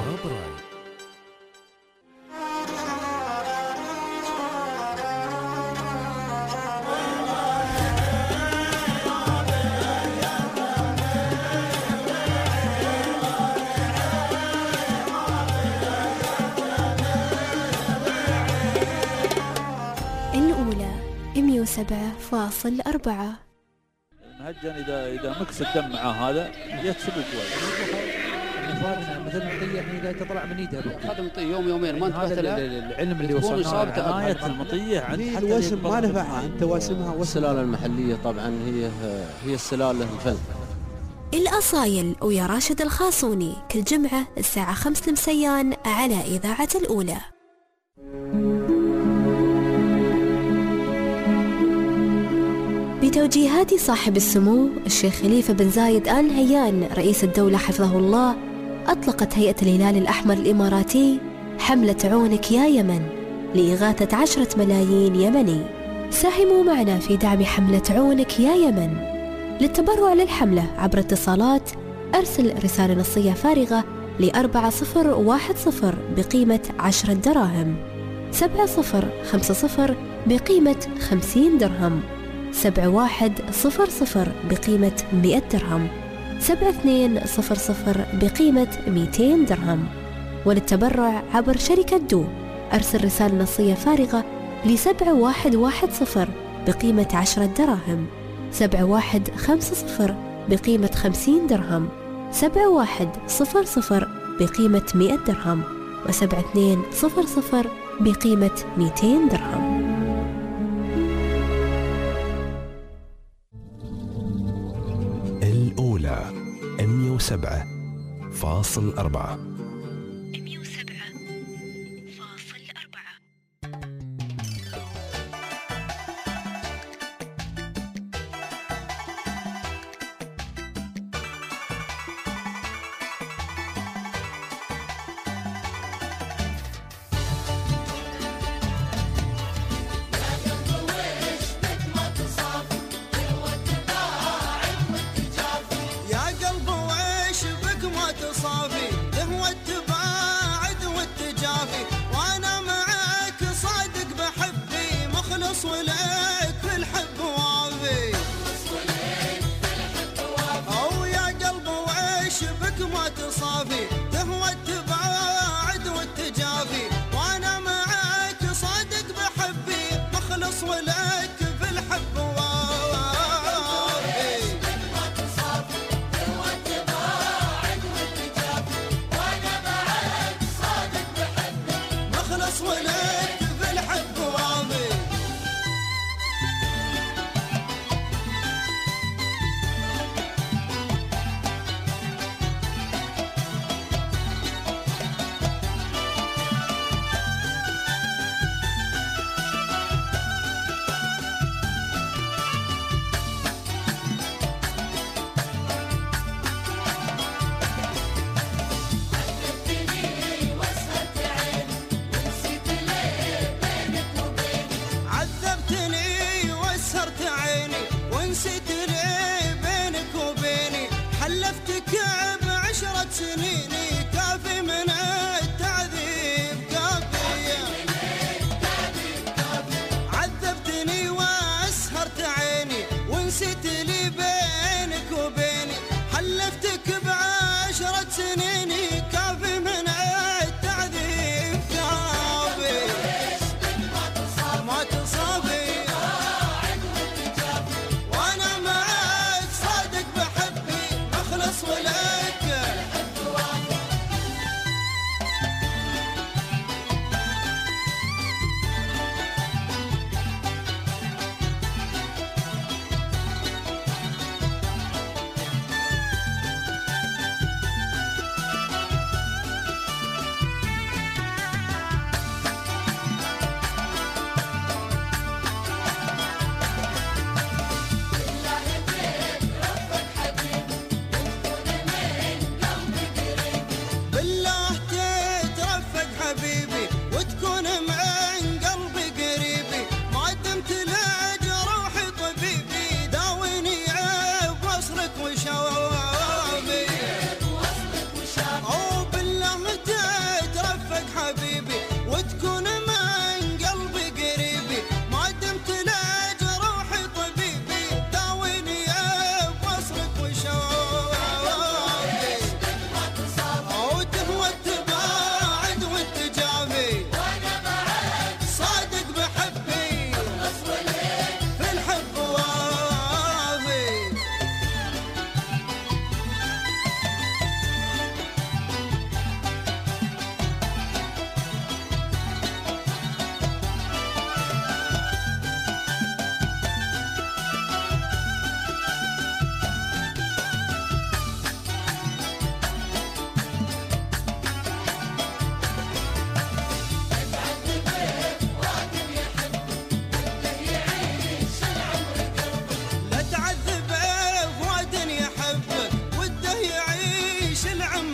B: مئة وسبعة فاصلة أربعة.
H: مهجن اذا اذا مكس الدم مع هذا يكسب شوي.
M: مثل المطيه الحين قاعد تطلع من ايدها.
N: هذا المطيه يوم يومين ما انتبهت لها.
M: العلم اللي وصلنا له
H: نهايه المطيه عند
O: الوسم ما نفعها. انت واسمها
P: السلاله المحليه طبعا هي هي السلاله الفن.
B: الأصايل ويا راشد الخاصوني كل جمعة الساعة خمسة مسيان على إذاعة الأولى. بتوجيهات صاحب السمو الشيخ خليفة بن زايد آل نهيان رئيس الدولة حفظه الله، أطلقت هيئة الهلال الأحمر الإماراتي حملة عونك يا يمن لإغاثة عشرة ملايين يمني. ساهموا معنا في دعم حملة عونك يا يمن. للتبرع للحملة عبر اتصالات أرسل رسالة نصية فارغة لأربعة صفر واحد صفر بقيمة عشرة دراهم، سبعة صفر خمسة صفر بقيمة خمسين درهم، سبعة واحد صفر صفر بقيمة مئة درهم، سبعة اثنين صفر صفر بقيمة مئتين درهم. وللتبرع عبر شركة دو أرسل رسالة نصية فارغة لسبعة واحد واحد صفر بقيمة عشرة دراهم، سبعة واحد خمسة صفر بقيمة خمسين درهم، سبعة واحد صفر صفر بقيمة مئة درهم، وسبعة اثنين صفر صفر بقيمة مئتين درهم.
A: الأولى مئة وسبعة فاصل أربعة.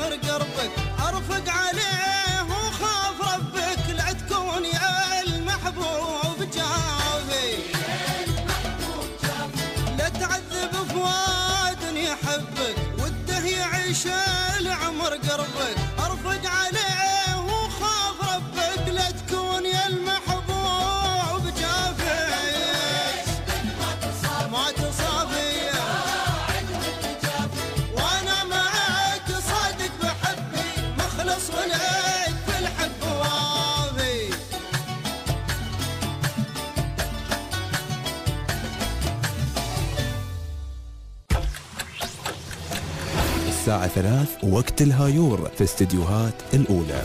L: العمر قربك ارفق عليه وخاف ربك لا تكون يا المحبوب جافي لا تعذب فؤاد يحبك وده يعيش العمر قربك ارفق عليه وخاف ربك لا تكون يا المحبوب جافي ما تصافي وانا معك صادق بحبي مخلص ولك في الحب وافي
A: الساعة ثلاث وقت الهايور في استديوهات الأولى.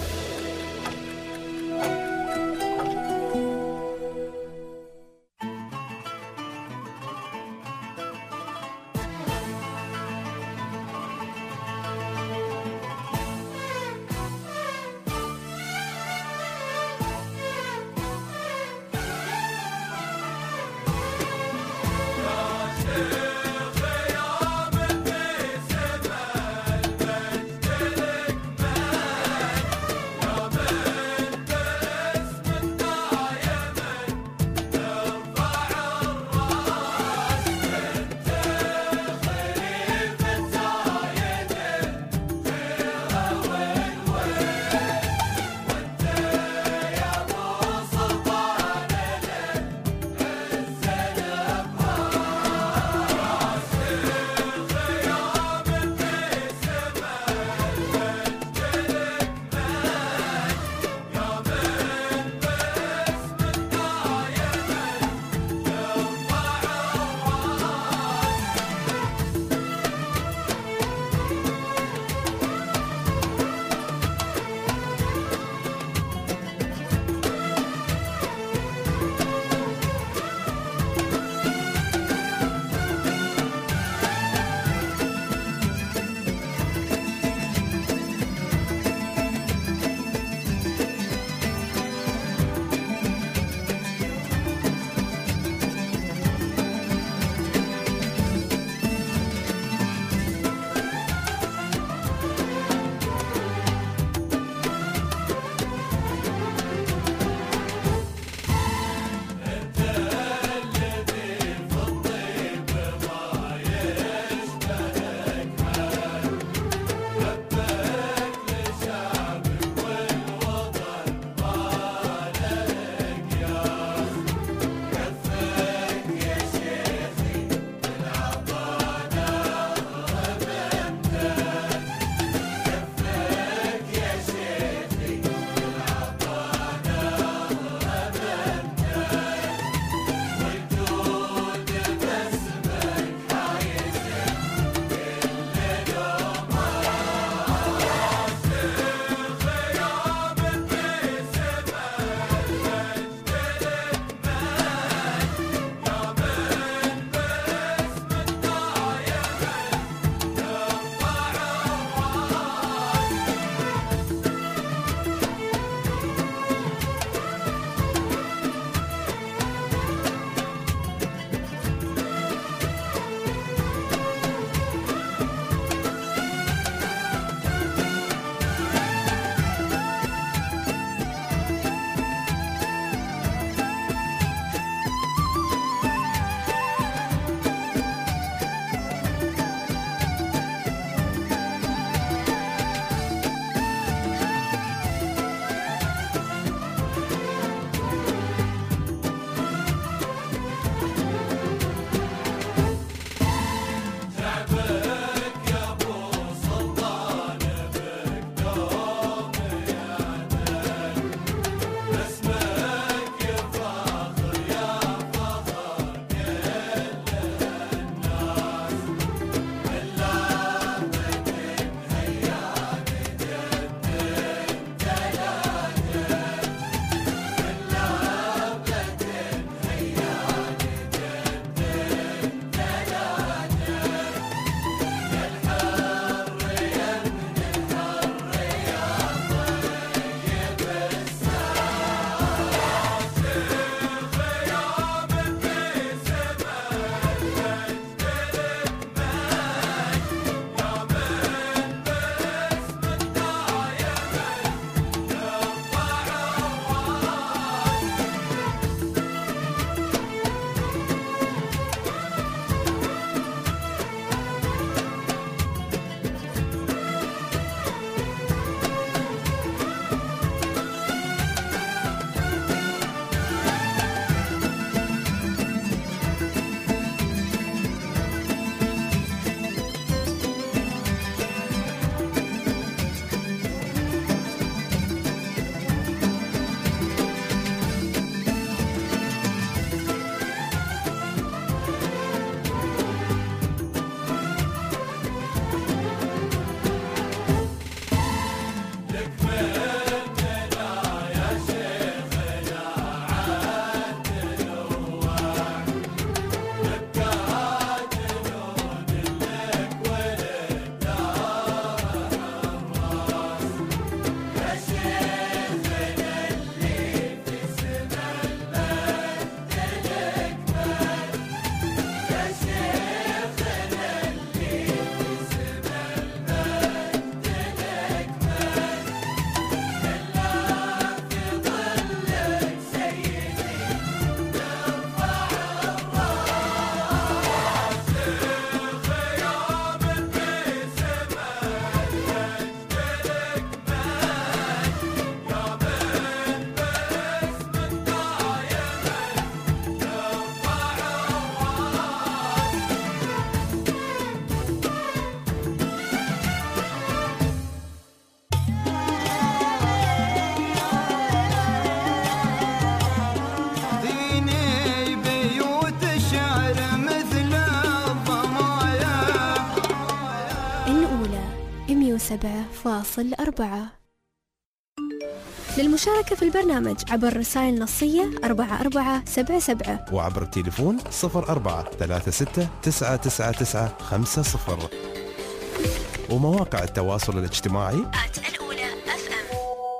B: سبعة فاصل أربعة. للمشاركة في البرنامج عبر رسائل نصية أربعة أربعة سبعة سبعة
A: وعبر التليفون صفر أربعة ثلاثة ستة تسعة تسعة تسعة خمسة صفر ومواقع التواصل الاجتماعي
B: الأولى أف أم.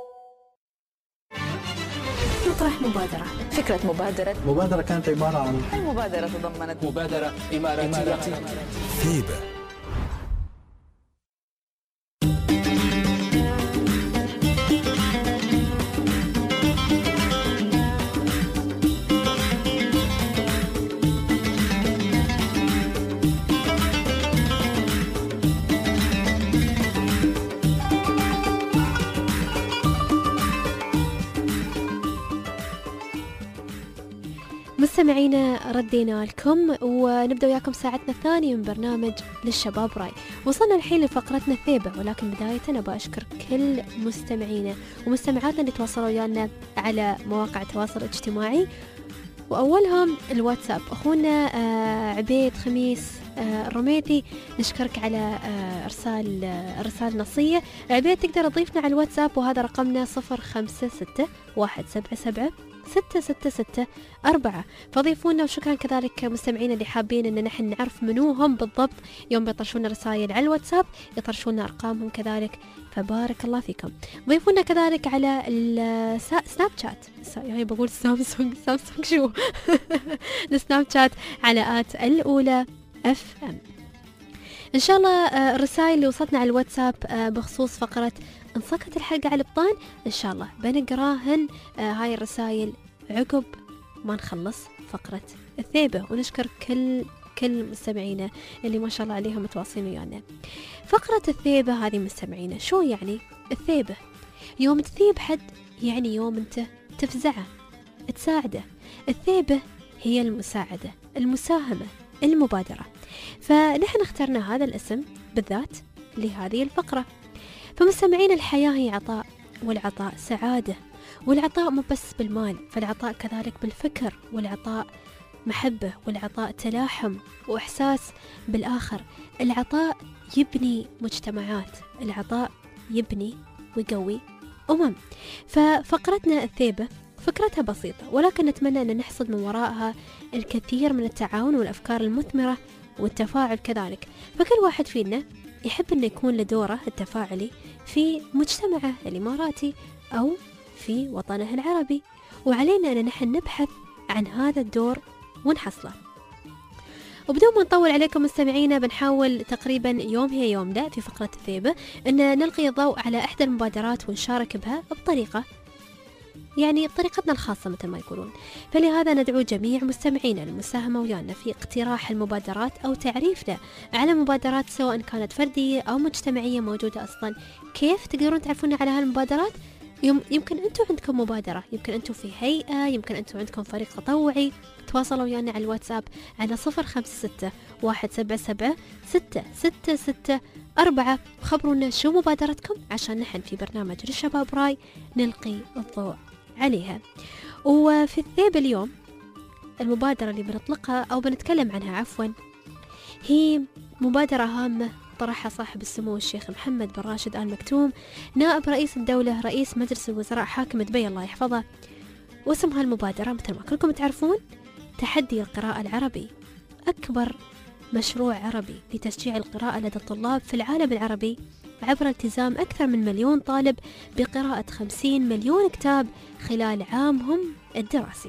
B: نطرح مبادرة.
Q: فكرة مبادرة
O: مبادرة كانت عبارة عن
Q: المبادرة تضمنت
C: مبادرة إماراتية
A: ثيبة.
F: مستمعينا ردينا لكم ونبدأ وياكم ساعتنا الثانية من برنامج للشباب راي. وصلنا الحين لفقرتنا الثيبة، ولكن بداية أبغى أشكر كل مستمعينا ومستمعاتنا اللي تواصلوا ويانا على مواقع التواصل الاجتماعي، وأولهم الواتساب. أخونا آه عبيد خميس آه الرميثي، نشكرك على آه إرسال آه رسالة نصية. عبيد تقدر تضيفنا على الواتساب وهذا رقمنا صفر خمسة ستة واحد سبعة سبعة ستة ستة ستة أربعة. فضيفونا. وشكرا كذلك مستمعين اللي حابين أن نحن نعرف منوهم بالضبط يوم بيطرشونا رسائل على الواتساب، يطرشونا أرقامهم كذلك، فبارك الله فيكم. ضيفونا كذلك على السناب شات، يعني بقول سامسونج سامسونج شو السناب شات على آت الأولى أف أم. إن شاء الله الرسائل اللي وصلتنا على الواتساب بخصوص فقرة انصكت الحلقة على البطان إن شاء الله بنقراهن هاي الرسائل عقب ما نخلص فقرة الثيبة. ونشكر كل كل مستمعينا اللي ما شاء الله عليهم متواصلين ويانا. فقرة الثيبة هذه مستمعينا شو يعني الثيبة؟ يوم تثيب حد يعني يوم انت تفزعه، تساعده. الثيبة هي المساعدة، المساهمة، المبادرة. فنحن اخترنا هذا الاسم بالذات لهذه الفقرة. فمستمعين الحياة هي عطاء، والعطاء سعادة، والعطاء مو بس بالمال، فالعطاء كذلك بالفكر، والعطاء محبة، والعطاء تلاحم وإحساس بالآخر. العطاء يبني مجتمعات، العطاء يبني ويقوي أمم. ففقرتنا الثيبة فكرتها بسيطة، ولكن نتمنى أن نحصد من وراءها الكثير من التعاون والأفكار المثمرة والتفاعل كذلك. فكل واحد فينا يحب أن يكون له دوره التفاعلي في مجتمعه الإماراتي أو في وطنه العربي، وعلينا أن نحن نبحث عن هذا الدور ونحصله. وبدون ما نطول عليكم مستمعينا، بنحاول تقريبا يوم هي يوم لا في فقرة الثيبة أن نلقي الضوء على إحدى المبادرات ونشارك بها بطريقة يعني بطريقتنا الخاصة مثل ما يقولون. فلهذا ندعو جميع مستمعينا للمساهمة ويانا في اقتراح المبادرات أو تعريفنا على مبادرات سواء كانت فردية أو مجتمعية موجودة أصلا. كيف تقدرون تعرفون على هالمبادرات؟ يمكن أنتم عندكم مبادرة، يمكن أنتم في هيئة، يمكن أنتم عندكم فريق تطوعي. تواصلوا ويانا على الواتساب على صفر خمسة ستة واحد سبعة سبعة ستة ستة ستة أربعة. خبرونا شو مبادرتكم عشان نحن في برنامج للشباب راي نلقي الضوء عليها. وفي الثيب اليوم المبادرة اللي بنطلقها أو بنتكلم عنها عفوا هي مبادرة هامة طرحها صاحب السمو الشيخ محمد بن راشد آل مكتوم نائب رئيس الدولة رئيس مجلس الوزراء حاكم دبي الله يحفظه. واسم هالمبادرة مثل ما كلكم تعرفون تحدي القراءة العربي، أكبر مشروع عربي لتشجيع القراءة لدى الطلاب في العالم العربي عبر التزام أكثر من مليون طالب بقراءة خمسين مليون كتاب خلال عامهم الدراسي.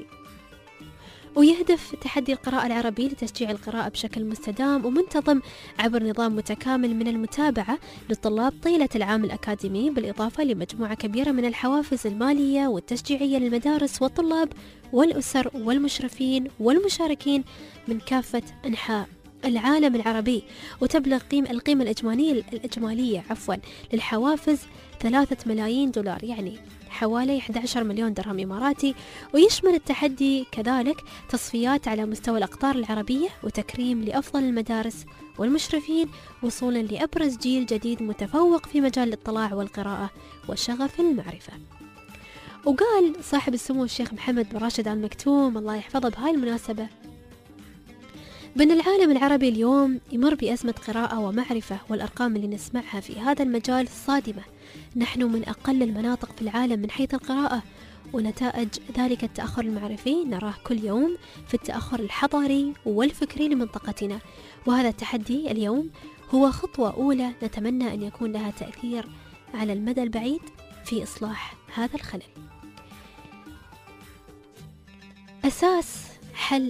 F: ويهدف تحدي القراءة العربي لتشجيع القراءة بشكل مستدام ومنتظم عبر نظام متكامل من المتابعة للطلاب طيلة العام الأكاديمي، بالإضافة لمجموعة كبيرة من الحوافز المالية والتشجيعية للمدارس والطلاب والأسر والمشرفين والمشاركين من كافة أنحاء العالم العربي. وتبلغ قيمة القيمة الإجمالية الإجمالية عفوا للحوافز ثلاثة ملايين دولار، يعني حوالي أحد عشر مليون درهم إماراتي. ويشمل التحدي كذلك تصفيات على مستوى الأقطار العربية وتكريم لأفضل المدارس والمشرفين وصولا لأبرز جيل جديد متفوق في مجال الاطلاع والقراءة وشغف المعرفة. وقال صاحب السمو الشيخ محمد بن راشد آل مكتوم الله يحفظه بهاي المناسبة: بأن العالم العربي اليوم يمر بأزمة قراءة ومعرفة، والأرقام اللي نسمعها في هذا المجال صادمة. نحن من أقل المناطق في العالم من حيث القراءة، ونتائج ذلك التأخر المعرفي نراه كل يوم في التأخر الحضاري والفكري لمنطقتنا. وهذا التحدي اليوم هو خطوة أولى نتمنى أن يكون لها تأثير على المدى البعيد في إصلاح هذا الخلل. أساس حل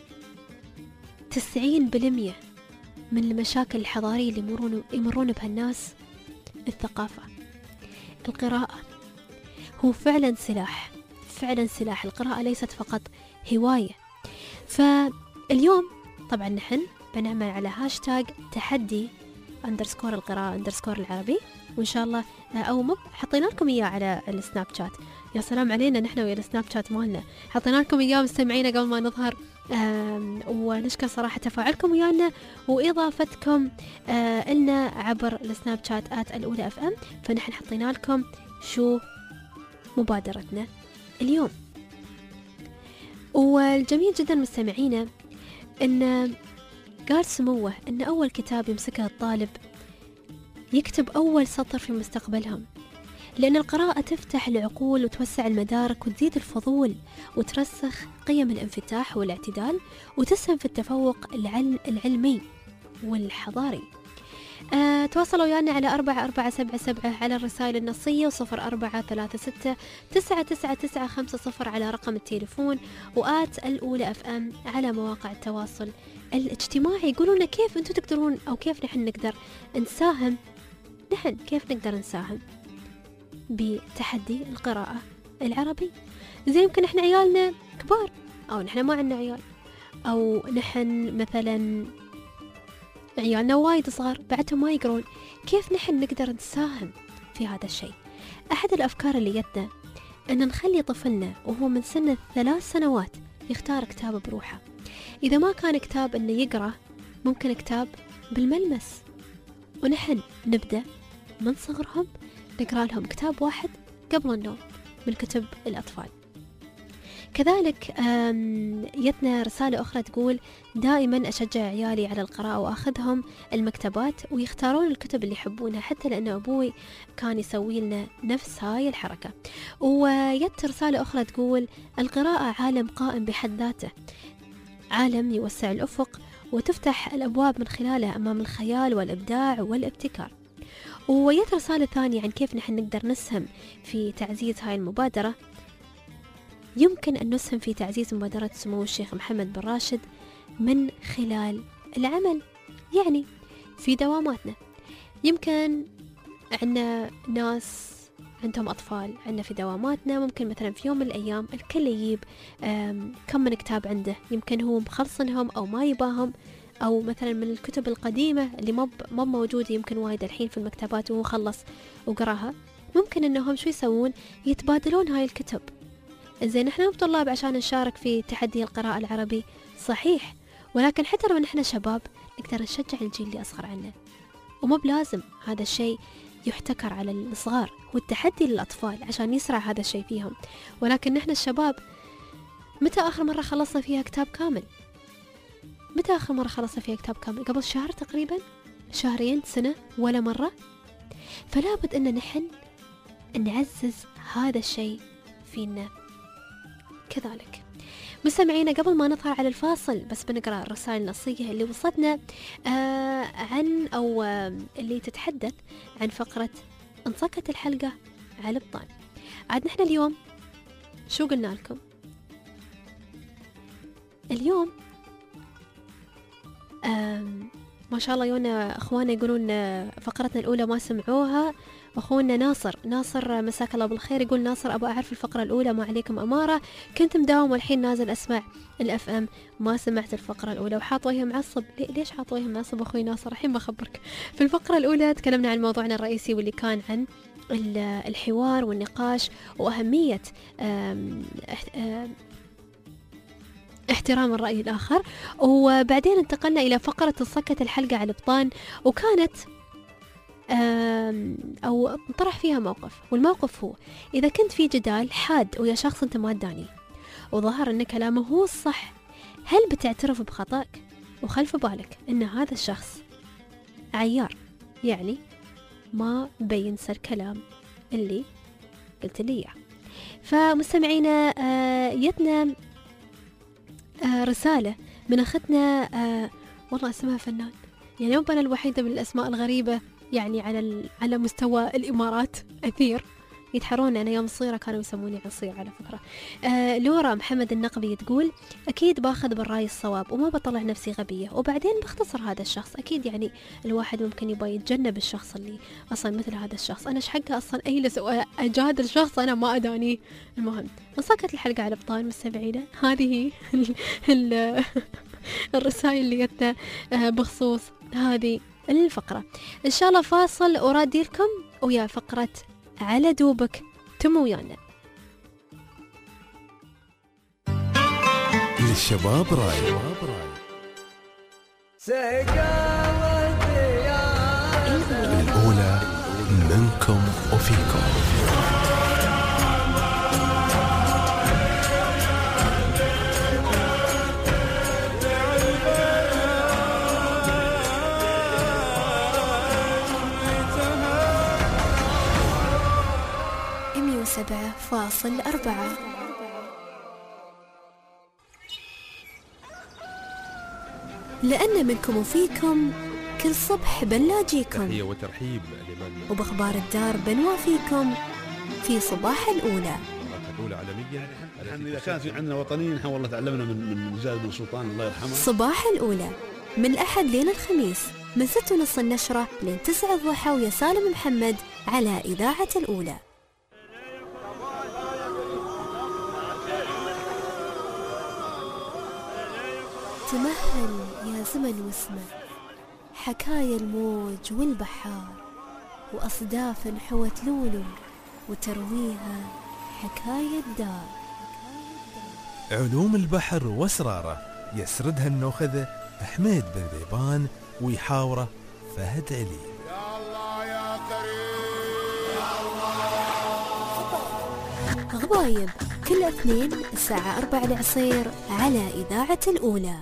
F: تسعين بالمئة من المشاكل الحضارية اللي يمرون, يمرون بها الناس الثقافة. القراءة هو فعلا سلاح، فعلا سلاح. القراءة ليست فقط هواية. فاليوم طبعا نحن بنعمل على هاشتاج تحدي اندرسكور القراءة اندرسكور العربي، وإن شاء الله أو مب حطينا لكم إياه على السناب شات. يا سلام علينا نحن ويا السناب شات مالنا، حطينا لكم إياه مستمعينا قبل ما نظهر، ونشكر صراحة تفاعلكم ويانا وإضافتكم آه لنا عبر السناب شات آت الأولى أف أم. فنحن حطينا لكم شو مبادرتنا اليوم. والجميل جدا مستمعينا أن قال سموه أن أول كتاب يمسكه الطالب يكتب أول سطر في مستقبلهم، لأن القراءة تفتح العقول وتوسع المدارك وتزيد الفضول وترسخ قيم الانفتاح والاعتدال وتسهم في التفوق العلم العلمي والحضاري. أه تواصلوا ويانا على أربعة أربعة سبعة سبعة على الرسائل النصية، وصفر أربعة ثلاثة ستة تسعة تسعة تسعة خمسة صفر على رقم التليفون، وآت الأولى أف أم على مواقع التواصل الاجتماعي. يقولون كيف أنتم تقدرون أو كيف نحن نقدر نساهم، نحن كيف نقدر نساهم بتحدي القراءة العربي. زي يمكن احنا عيالنا كبار، او نحن ما عندنا عيال، او نحن مثلا عيالنا وايد صغار بعدهم ما يقرون. كيف نحن نقدر نساهم في هذا الشيء؟ احد الافكار اللي جتنا ان نخلي طفلنا وهو من سن الثلاث سنوات يختار كتاب بروحه. اذا ما كان كتاب انه يقرأ، ممكن كتاب بالملمس، ونحن نبدأ من صغرهم نقرأ لهم كتاب واحد قبل النوم من كتب الأطفال. كذلك يتنا رسالة أخرى تقول دائما أشجع عيالي على القراءة وأخذهم المكتبات ويختارون الكتب اللي يحبونها، حتى لأن أبوي كان يسوي لنا نفس هاي الحركة. ويت رسالة أخرى تقول القراءة عالم قائم بحد ذاته، عالم يوسع الأفق وتفتح الأبواب من خلاله أمام الخيال والإبداع والابتكار. ويت رسالة ثانية عن كيف نحن نقدر نسهم في تعزيز هاي المبادرة. يمكن أن نسهم في تعزيز مبادرة سمو الشيخ محمد بن راشد من خلال العمل، يعني في دواماتنا. يمكن عندنا ناس عندهم أطفال عندنا في دواماتنا، ممكن مثلا في يوم من الأيام الكل يجيب كم من كتاب عنده، يمكن هو مخلصنهم أو ما يباهم، أو مثلا من الكتب القديمة اللي ما ما موجودة يمكن وايد الحين في المكتبات وهو خلص وقراها، ممكن إنهم شو يسوون؟ يتبادلون هاي الكتب. زين احنا طلاب عشان نشارك في تحدي القراءة العربي صحيح، ولكن حتى لو نحن شباب نقدر نشجع الجيل اللي أصغر عنا، ومو بلازم هذا الشيء يحتكر على الصغار، هو التحدي للأطفال عشان يسرع هذا الشيء فيهم. ولكن نحن الشباب متى آخر مرة خلصنا فيها كتاب كامل؟ متى آخر مرة خلصنا فيها كتاب كامل؟ قبل شهر تقريبا، شهرين، سنة، ولا مرة. فلا بد أن نحن نعزز هذا الشيء فينا كذلك. مستمعينا قبل ما نظهر على الفاصل بس بنقرأ الرسائل النصية اللي وصلتنا آه عن أو آه اللي تتحدث عن فقرة انصكت الحلقة على البطان. عاد نحن اليوم شو قلنا لكم؟ اليوم ما شاء الله يونا اخوانا يقولون فقرتنا الاولى ما سمعوها. اخونا ناصر ناصر مساك الله بالخير يقول ناصر ابغى اعرف الفقره الاولى ما عليكم اماره، كنت مداوم والحين نازل اسمع الاف ام ما سمعت الفقره الاولى وحاط وجهه معصب. ليش حاط وجهه معصب اخوي ناصر؟ الحين بخبرك. في الفقره الاولى تكلمنا عن موضوعنا الرئيسي واللي كان عن الحوار والنقاش واهميه أم أم احترام الرأي الآخر، وبعدين انتقلنا إلى فقرة انصكت الحلقة على البطان، وكانت أو طرح فيها موقف، والموقف هو إذا كنت في جدال حاد ويا شخص أنت ما تداني وظهر أن كلامه هو الصح، هل بتعترف بخطأك وخلف بالك أن هذا الشخص عيار، يعني ما بينسى الكلام اللي قلت لي إياه. فمستمعينا آه يتنا آه رسالة من أختنا آه والله اسمها فنان، يعني مو أنا الوحيدة من الأسماء الغريبة يعني على على مستوى الإمارات. أثير يتحرون، أنا يوم صغيرة كانوا يسموني عصير على فكرة. آه لورا محمد النقبي تقول أكيد باخذ بالرأي الصواب وما بطلع نفسي غبية، وبعدين بختصر هذا الشخص. أكيد يعني الواحد ممكن يبغى يتجنب الشخص اللي أصلا مثل هذا الشخص. أنا شحقة أصلا أجلس أجادل شخص أنا ما أداني. المهم انصكت الحلقة على أبطال مستمعينا. هذه ال الرسائل اللي جتنا بخصوص هذه الفقرة. إن شاء الله فاصل ورادي لكم ويا فقرة على دوبك تم ويانا.
A: للشباب راي الأولى منكم وفيكم.
B: مية وسبعة فاصل أربعة. لأن منكم وفيكم كل صبح بنلاجيكم،
A: تحية وترحيب لمن
B: وبأخبار الدار بنوافيكم في صباح الأولى.
A: الأولى عالميا.
D: نحن إذا كان في عندنا وطنيين نحن والله تعلمنا من من زايد بن سلطان الله يرحمه.
B: صباح الأولى من الأحد لين الخميس من ستة ونص النشرة لين تسعة الضحى ويا سالم محمد على إذاعة الأولى. تمهل يا زمن واسمه، حكايا الموج والبحار وأصداف حوت لولو وترويها حكاية الدار.
A: علوم البحر واسراره يسردها النوخذة حميد بن ذيبان ويحاوره فهد علي.
L: يا الله يا كريم يا الله.
B: غبايب كل اثنين الساعة أربعة العصير على إذاعة الأولى.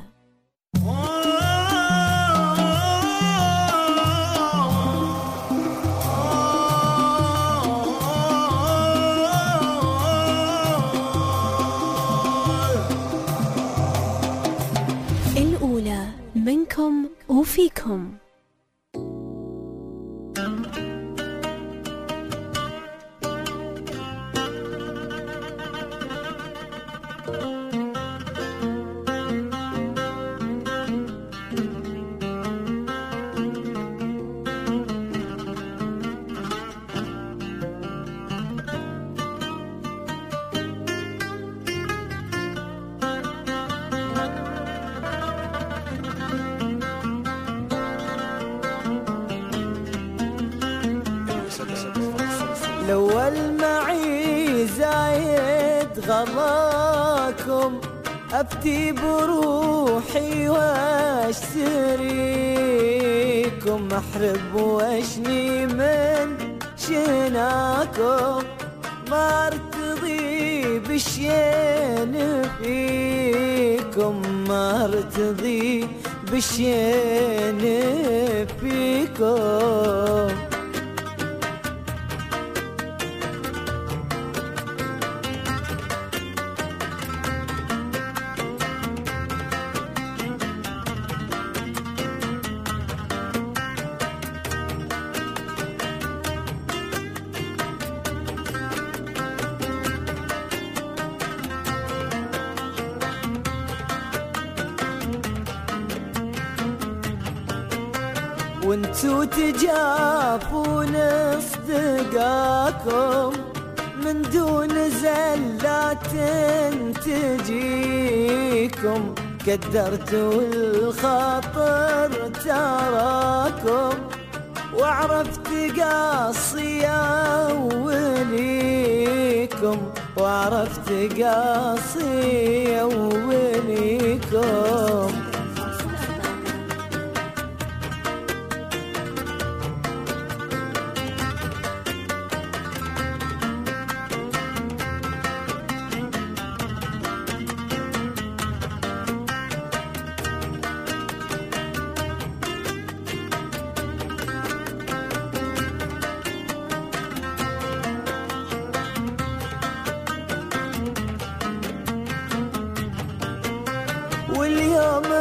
B: الأولى منكم وفيكم.
K: الأول معي زايد غلاكم، أفتي بروحي واشتريكم، أحرب واشني من شناكم، ما ارتضي بالشين فيكم، ما ارتضي بالشين فيكم. وانتو تجافون اصدقاكم من دون زلات تجيكم، قدرتوا الخاطر تراكم، وعرفت قاصي أوليكم، وعرفت قاصي أوليكم.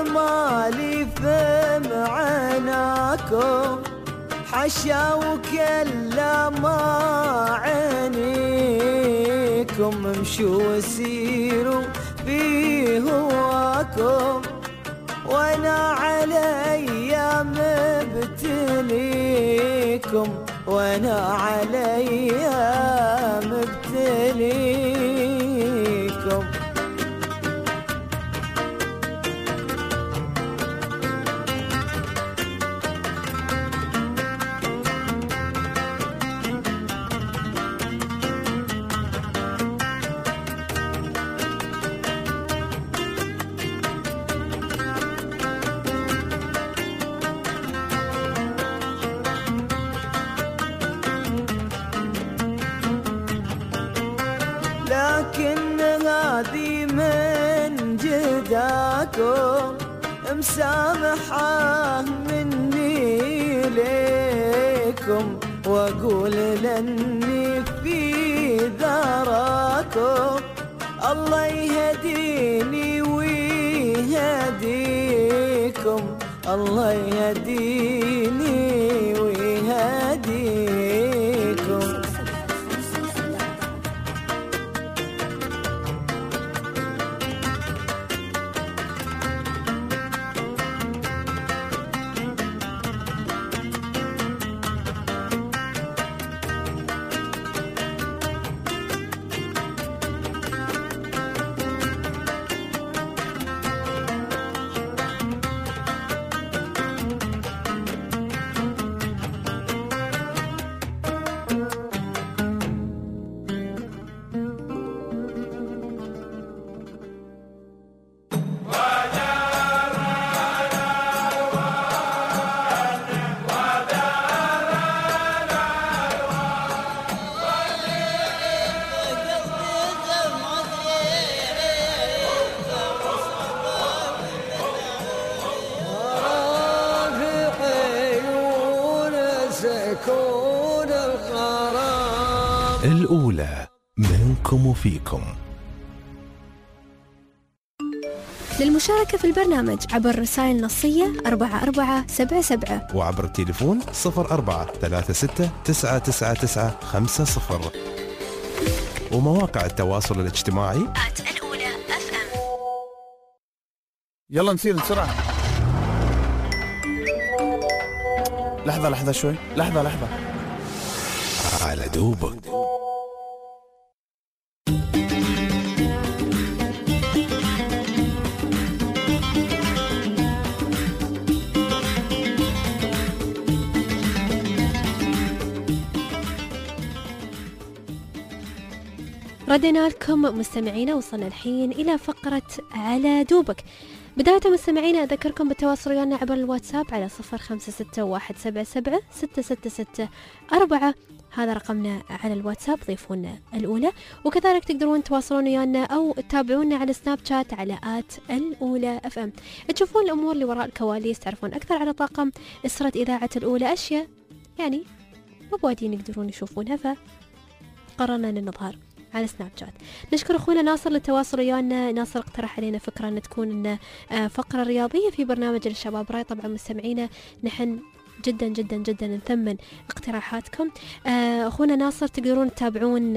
K: جمالي فم عناكم حشا وكلا ما عينيكم امشوا وسيروا في هواكم وانا علي مبتليكم وانا علي مبتليكم. لكن هذه من جداكم مسامحة مني ليكم واقول لاني في ذراكم الله يهديني ويهديكم الله يهديني ويهديكم.
A: الأولى منكم وفيكم.
B: للمشاركة في البرنامج عبر رسائل نصية أربعة أربعة سبعة سبعة
A: وعبر التليفون صفر أربعة ثلاثة ستة تسعة تسعة تسعة خمسة صفر ومواقع التواصل الاجتماعي
B: آت الأولى أف أم.
R: يلا نسير بسرعة. لحظة لحظة شوي لحظة لحظة
A: على دوبك.
F: ردنا لكم مستمعينا، وصلنا الحين إلى فقرة على دوبك. بداية مستمعينا أذكركم بالتواصل ويانا عبر الواتساب على صفر خمسة ستة واحد سبعة سبعة ستة ستة ستة أربعة، هذا رقمنا على الواتساب، ضيفونا الأولى. وكذلك تقدرون تواصلون ويانا أو تتابعونا على سناب شات على آت الأولى أف أم، تشوفون الأمور اللي وراء الكواليس، تعرفون أكثر على طاقم أسرة إذاعة الأولى، أشياء يعني مو بوادين يقدرون يشوفونها، فقررنا أن نظهر على سناب شات. نشكر أخونا ناصر للتواصل ويانا. ناصر اقترح علينا فكرة أن تكون فقرة رياضية في برنامج الشباب راي. طبعا مستمعينا نحن جدا جدا جدا نثمن اقتراحاتكم. أخونا ناصر تقدرون تتابعون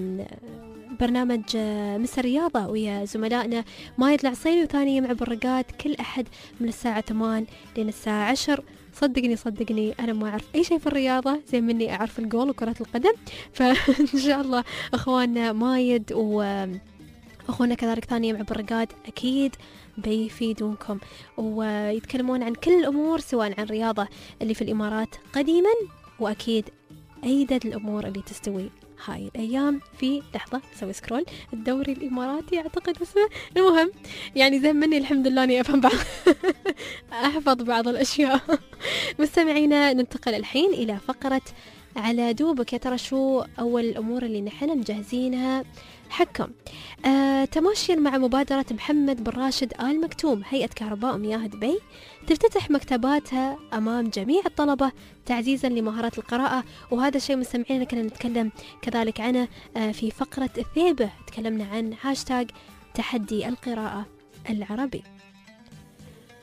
F: برنامج مس الرياضة ويا زملائنا مايد العصيمي وثاني يمع بالرقاد كل أحد من الساعة ثمانية لين الساعة عشرة. صدقني صدقني أنا ما أعرف أي شيء في الرياضة زي مني أعرف الجول وكرة القدم، فإن شاء الله أخواننا مايد وأخونا كذلك ثاني يمع بالرقاد أكيد بيفيدونكم ويتكلمون عن كل الأمور سواء عن الرياضة اللي في الإمارات قديما وأكيد أيدد الأمور اللي تستوي هاي الأيام. في لحظة سوي سكرول، الدوري الإماراتي أعتقد اسمه، المهم يعني زي مني الحمد لله أني أفهم بعض أحفظ بعض الأشياء. مستمعينا ننتقل الحين إلى فقرة على دوبك. يا ترى شو أول الأمور اللي نحن مجهزينها حكم؟ آه، تماشيا مع مبادرة محمد بن راشد آل مكتوم، هيئة كهرباء ومياه دبي تفتتح مكتباتها أمام جميع الطلبة تعزيزا لمهارات القراءة، وهذا الشيء مستمعينا كنا نتكلم كذلك عنه آه في فقرة الثيبة، تكلمنا عن هاشتاج تحدي القراءة العربي.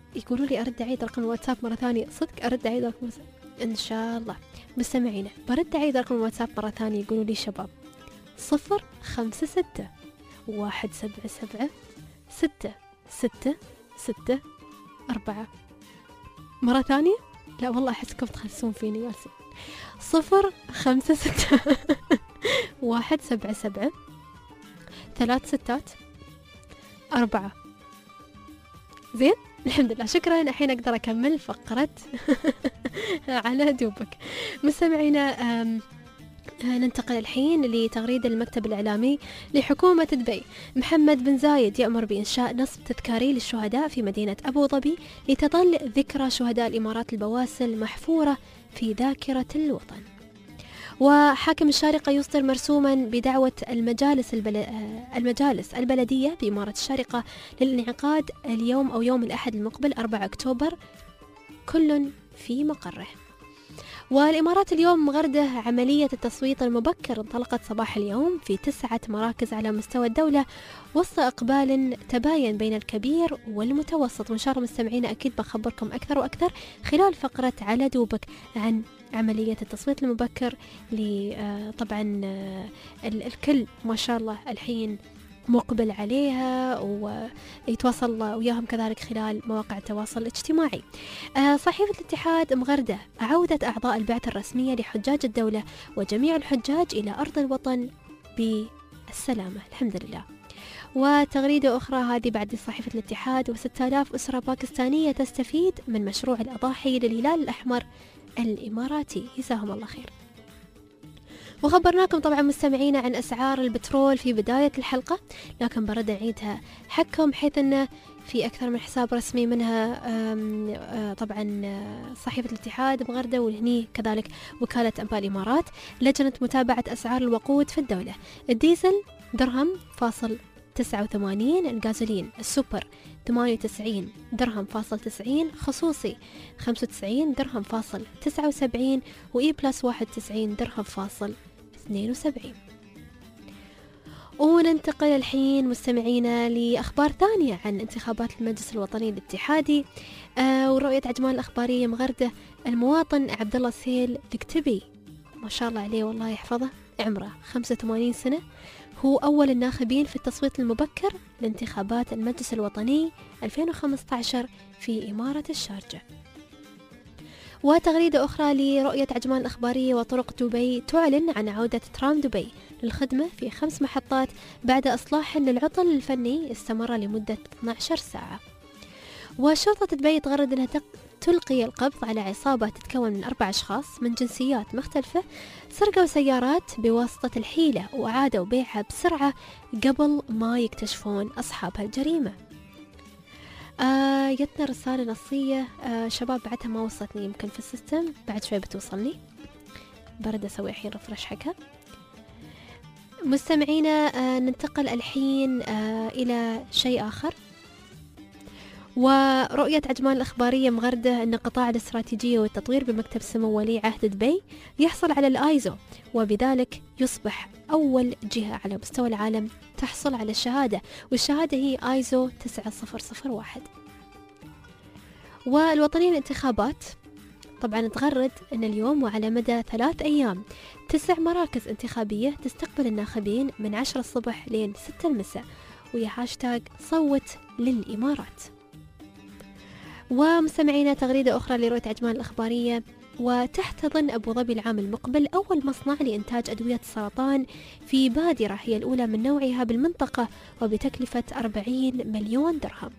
F: يقولوا لي أرد أعيد رقم الواتساب مرة ثانية. صدق أرد أعيد رقم الواتساب إن شاء الله. مستمعينا برد أعيد رقم الواتساب مرة ثانية. يقولوا لي شباب صفر خمسة ستة واحد سبعة سبعة ستة ستة ستة أربعة. مرة ثانية لا والله أحسكم تخلصون فيني ياسين. صفر خمسة ستة واحد سبعة سبعة ثلاث ستات أربعة. زين الحمد لله شكرا. الحين أقدر أكمل فقرة على دوبك. مستمعينا ننتقل الحين لتغريدة المكتب الإعلامي لحكومة دبي. محمد بن زايد يأمر بإنشاء نصب تذكاري للشهداء في مدينة أبو ظبي لتظل ذكرى شهداء الإمارات البواسل محفورة في ذاكرة الوطن. وحاكم الشارقة يصدر مرسوما بدعوة المجالس, البل... المجالس البلدية بإمارة الشارقة للانعقاد اليوم أو يوم الأحد المقبل أربعة أكتوبر كل في مقره. والإمارات اليوم مغردة عملية التصويت المبكر انطلقت صباح اليوم في تسعة مراكز على مستوى الدولة وسط إقبال تباين بين الكبير والمتوسط. وإن شاء الله مستمعينا أكيد بخبركم أكثر وأكثر خلال فقرة على دوبك عن عملية التصويت المبكر. طبعا الكل ما شاء الله الحين مقبل عليها ويتواصل وياهم كذلك خلال مواقع التواصل الاجتماعي. صحيفة الاتحاد مغردة عودت أعضاء البعثة الرسمية لحجاج الدولة وجميع الحجاج إلى أرض الوطن بالسلامة الحمد لله. وتغريدة أخرى هذه بعد صحيفة الاتحاد. وستة آلاف أسرة باكستانية تستفيد من مشروع الأضاحي للهلال الأحمر الإماراتي جزاهم الله خير. وخبرناكم طبعا مستمعينا عن أسعار البترول في بداية الحلقة لكن برد نعيدها حكم حيث أنه في أكثر من حساب رسمي منها طبعا صحيفة الاتحاد مغردة وهني كذلك وكالة أنباء الإمارات. لجنة متابعة أسعار الوقود في الدولة. الديزل درهم فاصل تسعة وثمانين، الغازولين السوبر ثمانية وتسعين درهم فاصل تسعين، خصوصي خمسة وتسعين درهم فاصل تسعة وسبعين، وإي بلس واحد وتسعين درهم فاصل اثنين وسبعين. وننتقل الحين مستمعينا لأخبار ثانية عن انتخابات المجلس الوطني الاتحادي. آه ورؤية عجمان الأخبارية مغردة. المواطن عبد الله سهيل الكتبي ما شاء الله عليه والله يحفظه عمره خمسة وثمانين سنة هو أول الناخبين في التصويت المبكر لانتخابات المجلس الوطني ألفين وخمسة عشر في إمارة الشارجة. وتغريدة أخرى لرؤية عجمان الأخبارية. وطرق دبي تعلن عن عودة ترام دبي للخدمة في خمس محطات بعد إصلاح للعطل الفني استمر لمدة اثنتي عشرة ساعة. وشرطة دبي تغرد أنها تلقي القبض على عصابة تتكون من أربع أشخاص من جنسيات مختلفة سرقوا سيارات بواسطة الحيلة وأعادوا بيعها بسرعة قبل ما يكتشفون أصحاب الجريمة. آه جتنا رسالة نصية آه شباب بعدها ما وصلتني يمكن في السيستم بعد شوي بتوصلني برد أسوي الحين رفرش حقها. مستمعينا آه ننتقل الحين آه إلى شيء آخر. ورؤية عجمان الأخبارية مغردة أن قطاع الاستراتيجية والتطوير بمكتب سمو ولي عهد دبي يحصل على الآيزو وبذلك يصبح أول جهة على مستوى العالم تحصل على الشهادة والشهادة هي آيزو تسعة صفر صفر واحد. والوطنية الانتخابات طبعا تغرد أن اليوم وعلى مدى ثلاث أيام تسع مراكز انتخابية تستقبل الناخبين من عشرة الصبح لين ستة المساء ويا هاشتاج صوت للإمارات. ومستمعينا تغريدة أخرى لرؤية عجمان الأخبارية. وتحتضن أبو ظبي العام المقبل أول مصنع لإنتاج أدوية السرطان في بادرة هي الأولى من نوعها بالمنطقة وبتكلفة أربعين مليون درهم.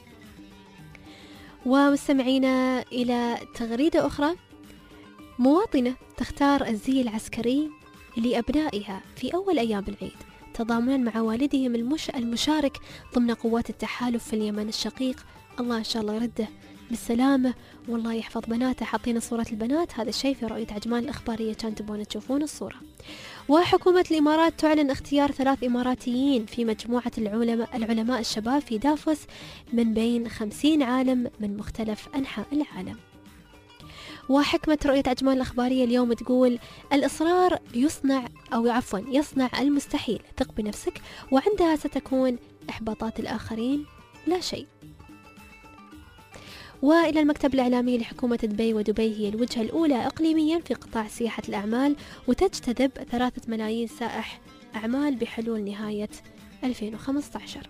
F: ومستمعينا إلى تغريدة أخرى. مواطنة تختار الزي العسكري لأبنائها في أول أيام العيد تضامنا مع والدهم المش... المشارك ضمن قوات التحالف في اليمن الشقيق. الله إن شاء الله يرده بالسلامة والله يحفظ بناته. حاطين صورة البنات هذا الشيء في رؤية عجمان الأخبارية كان تبون تشوفون الصورة. وحكومة الإمارات تعلن اختيار ثلاث إماراتيين في مجموعة العلماء, العلماء الشباب في دافوس من بين خمسين عالم من مختلف أنحاء العالم. وحكمة رؤية عجمان الأخبارية اليوم تقول الإصرار يصنع أو عفوا يصنع المستحيل. ثق بنفسك وعندها ستكون إحباطات الآخرين لا شيء. وإلى المكتب الإعلامي لحكومة دبي، ودبي هي الوجهة الأولى إقليميا في قطاع سياحة الأعمال، وتجتذب ثلاثة ملايين سائح أعمال بحلول نهاية ألفين وخمسة عشر.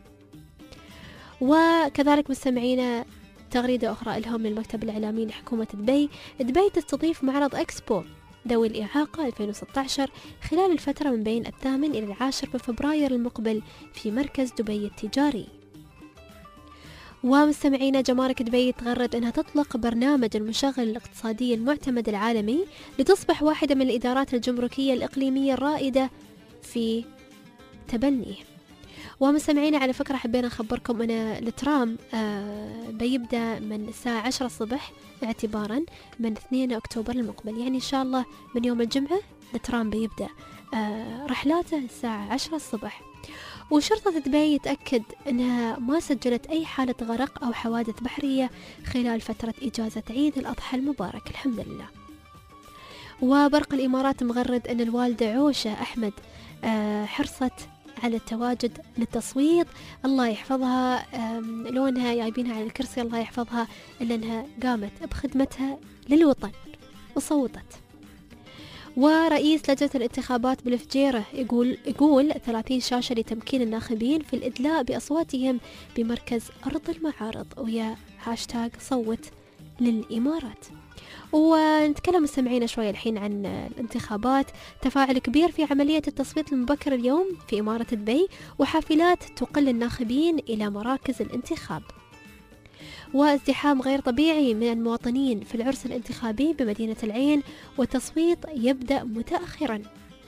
F: وكذلك مستمعينا تغريدة أخرى لهم من المكتب الإعلامي لحكومة دبي: دبي تستضيف معرض إكسبو ذوي الإعاقة ألفين وستة عشر خلال الفترة من بين الثامن إلى العاشر من فبراير المقبل في مركز دبي التجاري. ومستمعينا جمارك دبي تغرد أنها تطلق برنامج المشغل الاقتصادي المعتمد العالمي لتصبح واحدة من الإدارات الجمركية الإقليمية الرائدة في تبنيه. ومستمعينا على فكرة حبينا نخبركم أن الترام آه بيبدأ من الساعة عشرة الصبح اعتبارا من اثنين أكتوبر المقبل، يعني إن شاء الله من يوم الجمعة الترام بيبدأ آه رحلاته الساعة عشرة الصبح. وشرطة دبي تأكد أنها ما سجلت أي حالة غرق أو حوادث بحرية خلال فترة إجازة عيد الأضحى المبارك، الحمد لله. وبرق الإمارات مغرد أن الوالدة عوشة أحمد آه حرصت على التواجد للتصويت، الله يحفظها، لونها جايبينها على الكرسي الله يحفظها، إلا أنها قامت بخدمتها للوطن وصوتت. ورئيس لجنة الانتخابات بالفجيرة يقول يقول ثلاثين شاشة لتمكين الناخبين في الإدلاء بأصواتهم بمركز أرض المعارض، ويا هاشتاج صوت للإمارات. ونتكلم مستمعينا شوية الحين عن الانتخابات. تفاعل كبير في عملية التصويت المبكر اليوم في إمارة دبي، وحافلات تقل الناخبين إلى مراكز الانتخاب. وازدحام غير طبيعي من المواطنين في العرس الانتخابي بمدينة العين، والتصويت يبدأ متأخرا.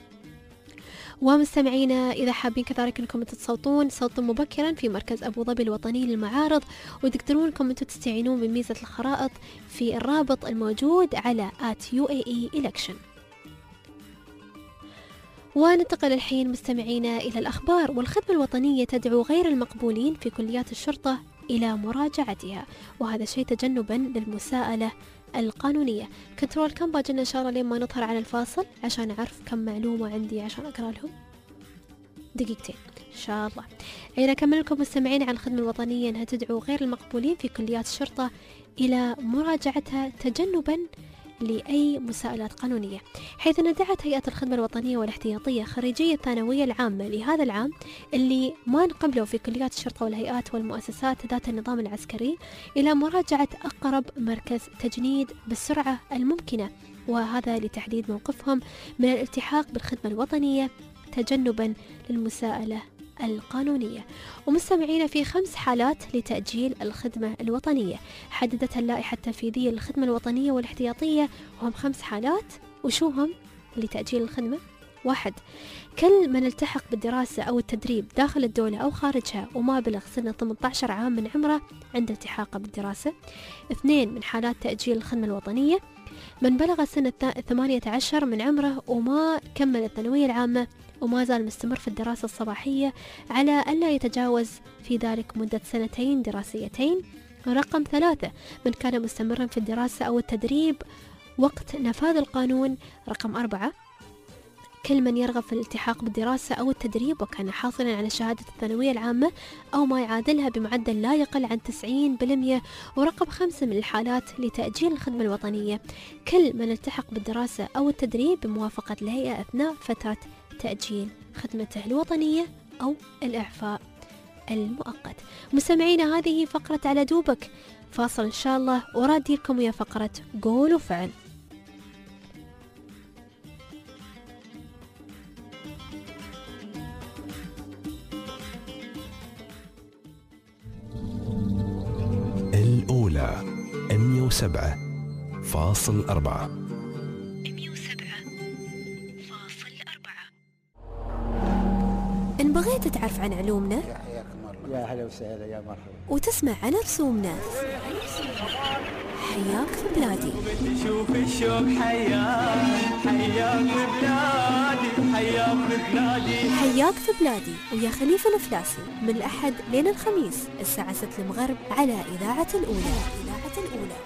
F: ومستمعينا إذا حابين كذلك أنكم تصوتون صوتا مبكرا في مركز أبو ظبي الوطني للمعارض، وتقدرون أنكم أنتم تستعينون بميزة الخرائط في الرابط الموجود على آت يو إيه إي إلكشن. وننتقل الحين مستمعينا إلى الأخبار. والخدمة الوطنية تدعو غير المقبولين في كليات الشرطة إلى مراجعتها، وهذا شيء تجنبا للمساءلة القانونية. كنترول كم باجنا إن شاء الله لين ما نظهر على الفاصل عشان أعرف كم معلومة عندي عشان أقرأ لهم، دقيقتين إن شاء الله. إذا كمل لكم مستمعين عن الخدمة الوطنية أنها تدعو غير المقبولين في كليات الشرطة إلى مراجعتها تجنبا لأي مساءلات قانونية، حيث دعت هيئة الخدمة الوطنية والاحتياطية خريجي الثانوية العامة لهذا العام اللي ما انقبلوا في كليات الشرطة والهيئات والمؤسسات ذات النظام العسكري إلى مراجعة أقرب مركز تجنيد بالسرعة الممكنة، وهذا لتحديد موقفهم من الالتحاق بالخدمة الوطنية تجنبا للمساءلة القانونية. ومستمعين في خمس حالات لتأجيل الخدمة الوطنية حددتها اللائحة التنفيذية للخدمة الوطنية والاحتياطية، وهم خمس حالات. وشو هم لتأجيل الخدمة؟ واحد، كل من التحق بالدراسة أو التدريب داخل الدولة أو خارجها وما بلغ سنة ثمانية عشر عام من عمره عند التحاقه بالدراسة. اثنين، من حالات تأجيل الخدمة الوطنية من بلغ سنة ثمانية عشر من عمره وما كمل الثانوية العامة وما زال مستمر في الدراسة الصباحية على ألا يتجاوز في ذلك مدة سنتين دراسيتين. رقم ثلاثة، من كان مستمرا في الدراسة أو التدريب وقت نفاذ القانون. رقم أربعة، كل من يرغب في الالتحاق بالدراسة أو التدريب وكان حاصلا على شهادة الثانوية العامة أو ما يعادلها بمعدل لا يقل عن تسعين بالمئة. ورقم خمسة من الحالات لتأجيل الخدمة الوطنية، كل من التحق بالدراسة أو التدريب بموافقة الهيئة أثناء فترة تأجيل خدمته الوطنية أو الإعفاء المؤقت. مستمعينا هذه فقرة على دوبك، فاصل إن شاء الله وراديكم ويا فقرة قول وفعل.
A: الأولى مئة وسبعة فاصل أربعة.
B: إن بغيت تعرف عن علومنا
J: يا هلا وسهلا يا مرحبا
B: وتسمع عن رسومنا، حياك في بلادي.
K: شوف الشوق حياك حياك في بلادي حياك في بلادي
B: حياك في بلادي ويا خليفة الفلاسي من الأحد لين الخميس الساعة ستة المغرب على إذاعة الأولى. إذاعة الأولى.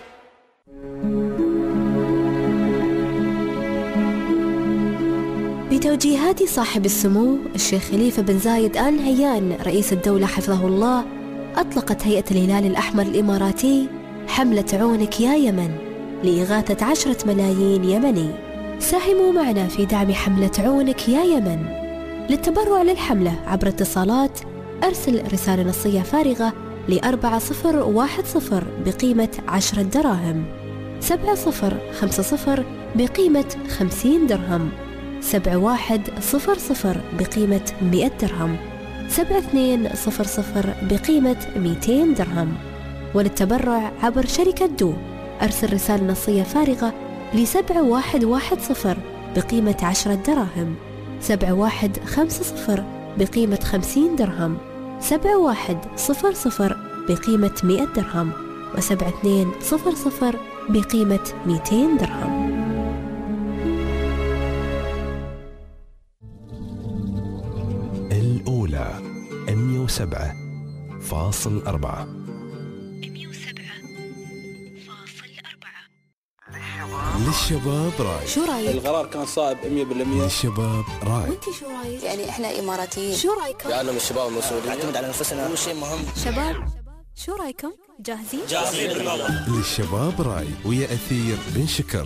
B: بتوجيهات صاحب السمو الشيخ خليفة بن زايد آل نهيان رئيس الدولة حفظه الله، أطلقت هيئة الهلال الأحمر الإماراتي حملة عونك يا يمن لإغاثة عشرة ملايين يمني. ساهموا معنا في دعم حملة عونك يا يمن. للتبرع للحملة عبر اتصالات أرسل رسالة نصية فارغة لأربعة صفر واحد صفر بقيمة عشرة دراهم، سبعة صفر خمسة صفر بقيمة خمسين درهم، سبعة واحد صفر صفر بقيمة مئة درهم، سبعة اثنين صفر صفر بقيمة مئتين درهم. وللتبرع عبر شركة دو أرسل رسالة نصية فارغة لسبعة واحد واحد صفر بقيمة عشرة دراهم، سبعة واحد خمسة صفر بقيمة خمسين درهم، سبعة واحد صفر صفر بقيمة مئة درهم، وسبعة اثنين صفر صفر بقيمة مئتين درهم.
A: الأولى مئة وسبعة فاصل أربعة. للشباب راي.
B: شو رايك؟
C: القرار كان صائب مية بالمية.
A: للشباب راي.
B: وانت شو رايك؟
Q: يعني احنا اماراتيين.
B: شو رايكم؟
C: لأنهم الشباب المسؤولين
E: نعتمد على انفسنا، اول شيء مهم.
B: شباب شو رايكم؟ جاهزين؟
E: جاهزين.
A: للشباب راي ويا أثير بن شكر.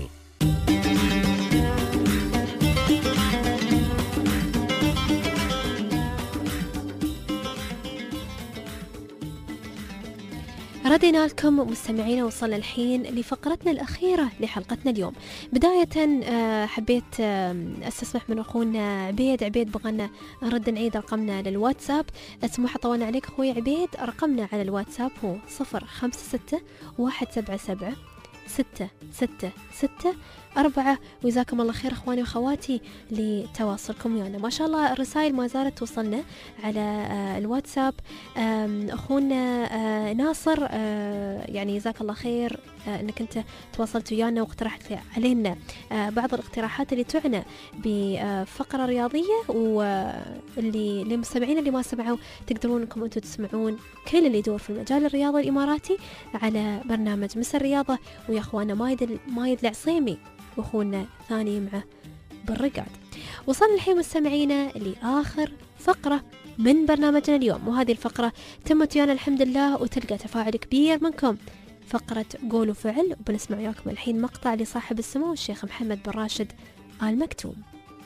F: ردينا لكم مستمعين، وصلنا الحين لفقرتنا الأخيرة لحلقتنا اليوم. بداية حبيت أستسمح من أخونا عبيد. عبيد بغنا نرد نعيد رقمنا للواتساب. سموحة طولنا عليك أخوي عبيد. رقمنا على الواتساب هو صفر خمسة ستة واحد سبعة سبعة ستة ستة ستة أربعة. وجزاكم الله خير أخواني وأخواتي لتواصلكم ويانا. ما شاء الله الرسائل ما زالت توصلنا على الواتساب. أخونا ناصر يعني جزاك الله خير أنك أنت تواصلت ويانا واقترحت علينا بعض الاقتراحات اللي تعنى بفقرة رياضية، واللي للمستمعين اللي ما سمعوا تقدرون أنكم أنتم تسمعون كل اللي يدور في المجال الرياضي الإماراتي على برنامج مس الرياضة ويا أخوانا مايد مايد العصيمي واخونا ثاني معه بالرقاد. وصلنا الحين مستمعينا لآخر فقرة من برنامجنا اليوم، وهذه الفقرة تمت ويانا الحمد لله وتلقى تفاعل كبير منكم، فقرة قول وفعل. وبنسمع وياكم الحين مقطع لصاحب السمو الشيخ محمد بن راشد آل مكتوم.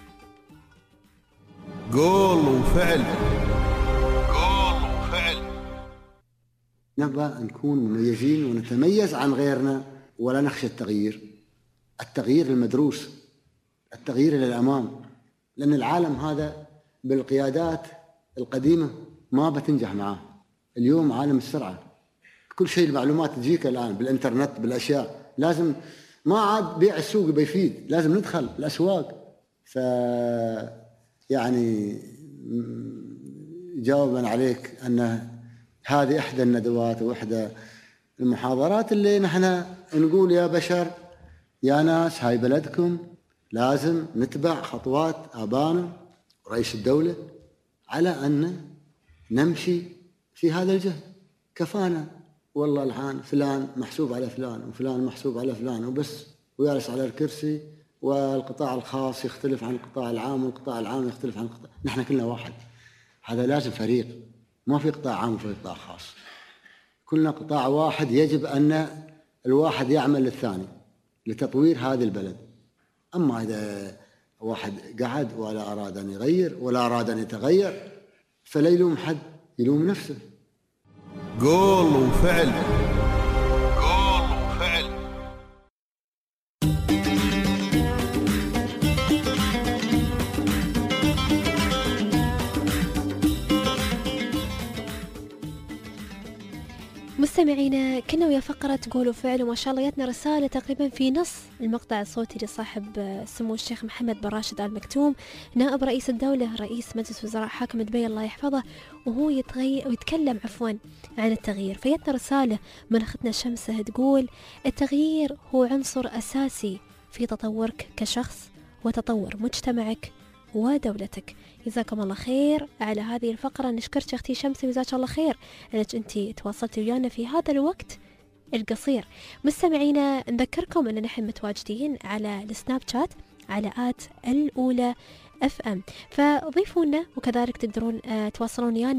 L: قول وفعل. قول وفعل.
J: نبغى نكون مميزين ونتميز عن غيرنا ولا نخشى التغيير. التغيير المدروس، التغيير إلى الأمام، لأن العالم هذا بالقيادات القديمة ما بتنجح معاه. اليوم عالم السرعة، كل شيء المعلومات تجيك الآن بالإنترنت بالأشياء. لازم ما عاد بيع السوق بيفيد، لازم ندخل الأسواق. ف يعني جاوبا عليك أن هذه إحدى الندوات وإحدى المحاضرات اللي نحن نقول يا بشر يا ناس هاي بلدكم، لازم نتبع خطوات آبانا ورئيس الدولة على أن نمشي في هذا الجهد. كفانا والله الحين فلان محسوب على فلان وفلان محسوب على فلان وبس، ويجلس على الكرسي، والقطاع الخاص يختلف عن القطاع العام والقطاع العام يختلف عن القطاع. نحن كلنا واحد. هذا لازم فريق، ما في قطاع عام وفي قطاع خاص، كلنا قطاع واحد. يجب أن الواحد يعمل للثاني لتطوير هذه البلد. أما إذا واحد قعد ولا أراد أن يغير ولا أراد أن يتغير فلا يلوم حد، يلوم نفسه.
L: قول وفعل. قول وفعل.
F: مستمعينا كنا ويا فقرة قول وفعل، وما شاء الله جتنا رسالة تقريبا في نص المقطع الصوتي لصاحب سمو الشيخ محمد بن راشد آل مكتوم نائب رئيس الدولة رئيس مجلس وزراء حاكم دبي الله يحفظه، وهو يتغير ويتكلم عفوا عن التغيير. فجتنا رسالة من أختنا شمسة تقول التغيير هو عنصر أساسي في تطورك كشخص وتطور مجتمعك ودولتك. جزاكم الله خير على هذه الفقرة. نشكرك أختي شمسة وجزاك الله خير أنك أنتي تواصلتي ويانا في هذا الوقت القصير. مستمعينا نذكركم أننا نحن متواجدين على السناب شات على آت الأولى اف ام، فضيفونا وكذلك تقدرون تواصلون ويانا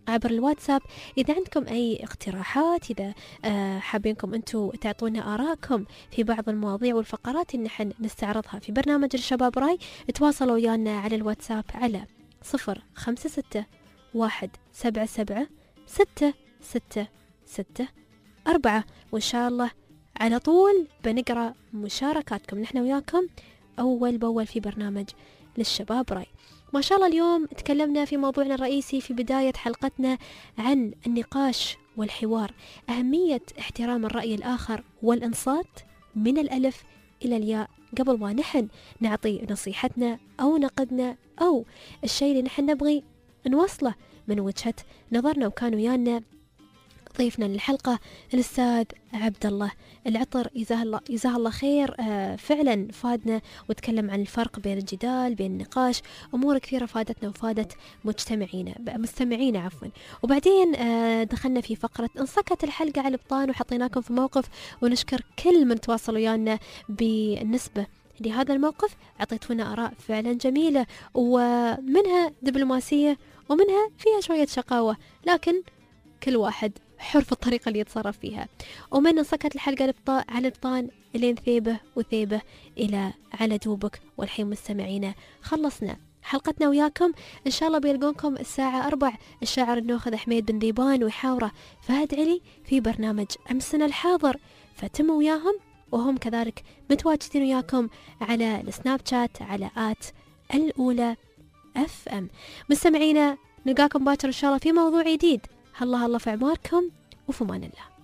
F: عبر الواتساب. إذا عندكم أي اقتراحات، إذا آه حابينكم أنتوا تعطونا آراءكم في بعض المواضيع والفقرات اللي نحن نستعرضها في برنامج الشباب راي، تواصلوا ويانا على الواتساب على صفر خمسة ستة واحد سبعة سبعة ستة ستة ستة أربعة، وإن شاء الله على طول بنقرأ مشاركاتكم نحن وياكم أول بأول في برنامج للشباب راي. ما شاء الله اليوم تكلمنا في موضوعنا الرئيسي في بداية حلقتنا عن النقاش والحوار، أهمية احترام الرأي الآخر والإنصات من الألف إلى الياء قبل ما نحن نعطي نصيحتنا أو نقدنا أو الشيء اللي نحن نبغي نوصله من وجهة نظرنا. وكان ويانا ضيفنا للحلقة الأستاذ عبد الله العطر، جزاه الله جزاه الله خير. آه فعلا فادنا وتكلم عن الفرق بين الجدال بين النقاش، أمور كثيرة فادتنا وفادت مجتمعينا مستمعينا عفوا. وبعدين آه دخلنا في فقرة انصكت الحلقة على الابطال وحطيناكم في موقف، ونشكر كل من تواصل ويانا بالنسبة لهذا الموقف، عطيتونا آراء فعلا جميلة ومنها دبلوماسية ومنها فيها شوية شقاوة، لكن كل واحد حر في الطريقة اللي يتصرف فيها. ومن انصكت الحلقة على الابطال لين ثيبه وثيبه إلى على دوبك. والحين مستمعينا خلصنا حلقتنا وياكم، إن شاء الله بيلقونكم الساعة أربع الشاعر النوخذ حميد بن ذيبان ويحاوره فهد علي في برنامج أمسنا الحاضر، فتموا وياهم وهم كذلك متواجدين وياكم على السناب شات على آت الأولى أف أم. مستمعينا نلقاكم باكر إن شاء الله في موضوع جديد. الله الله في عماركم وفي امان الله.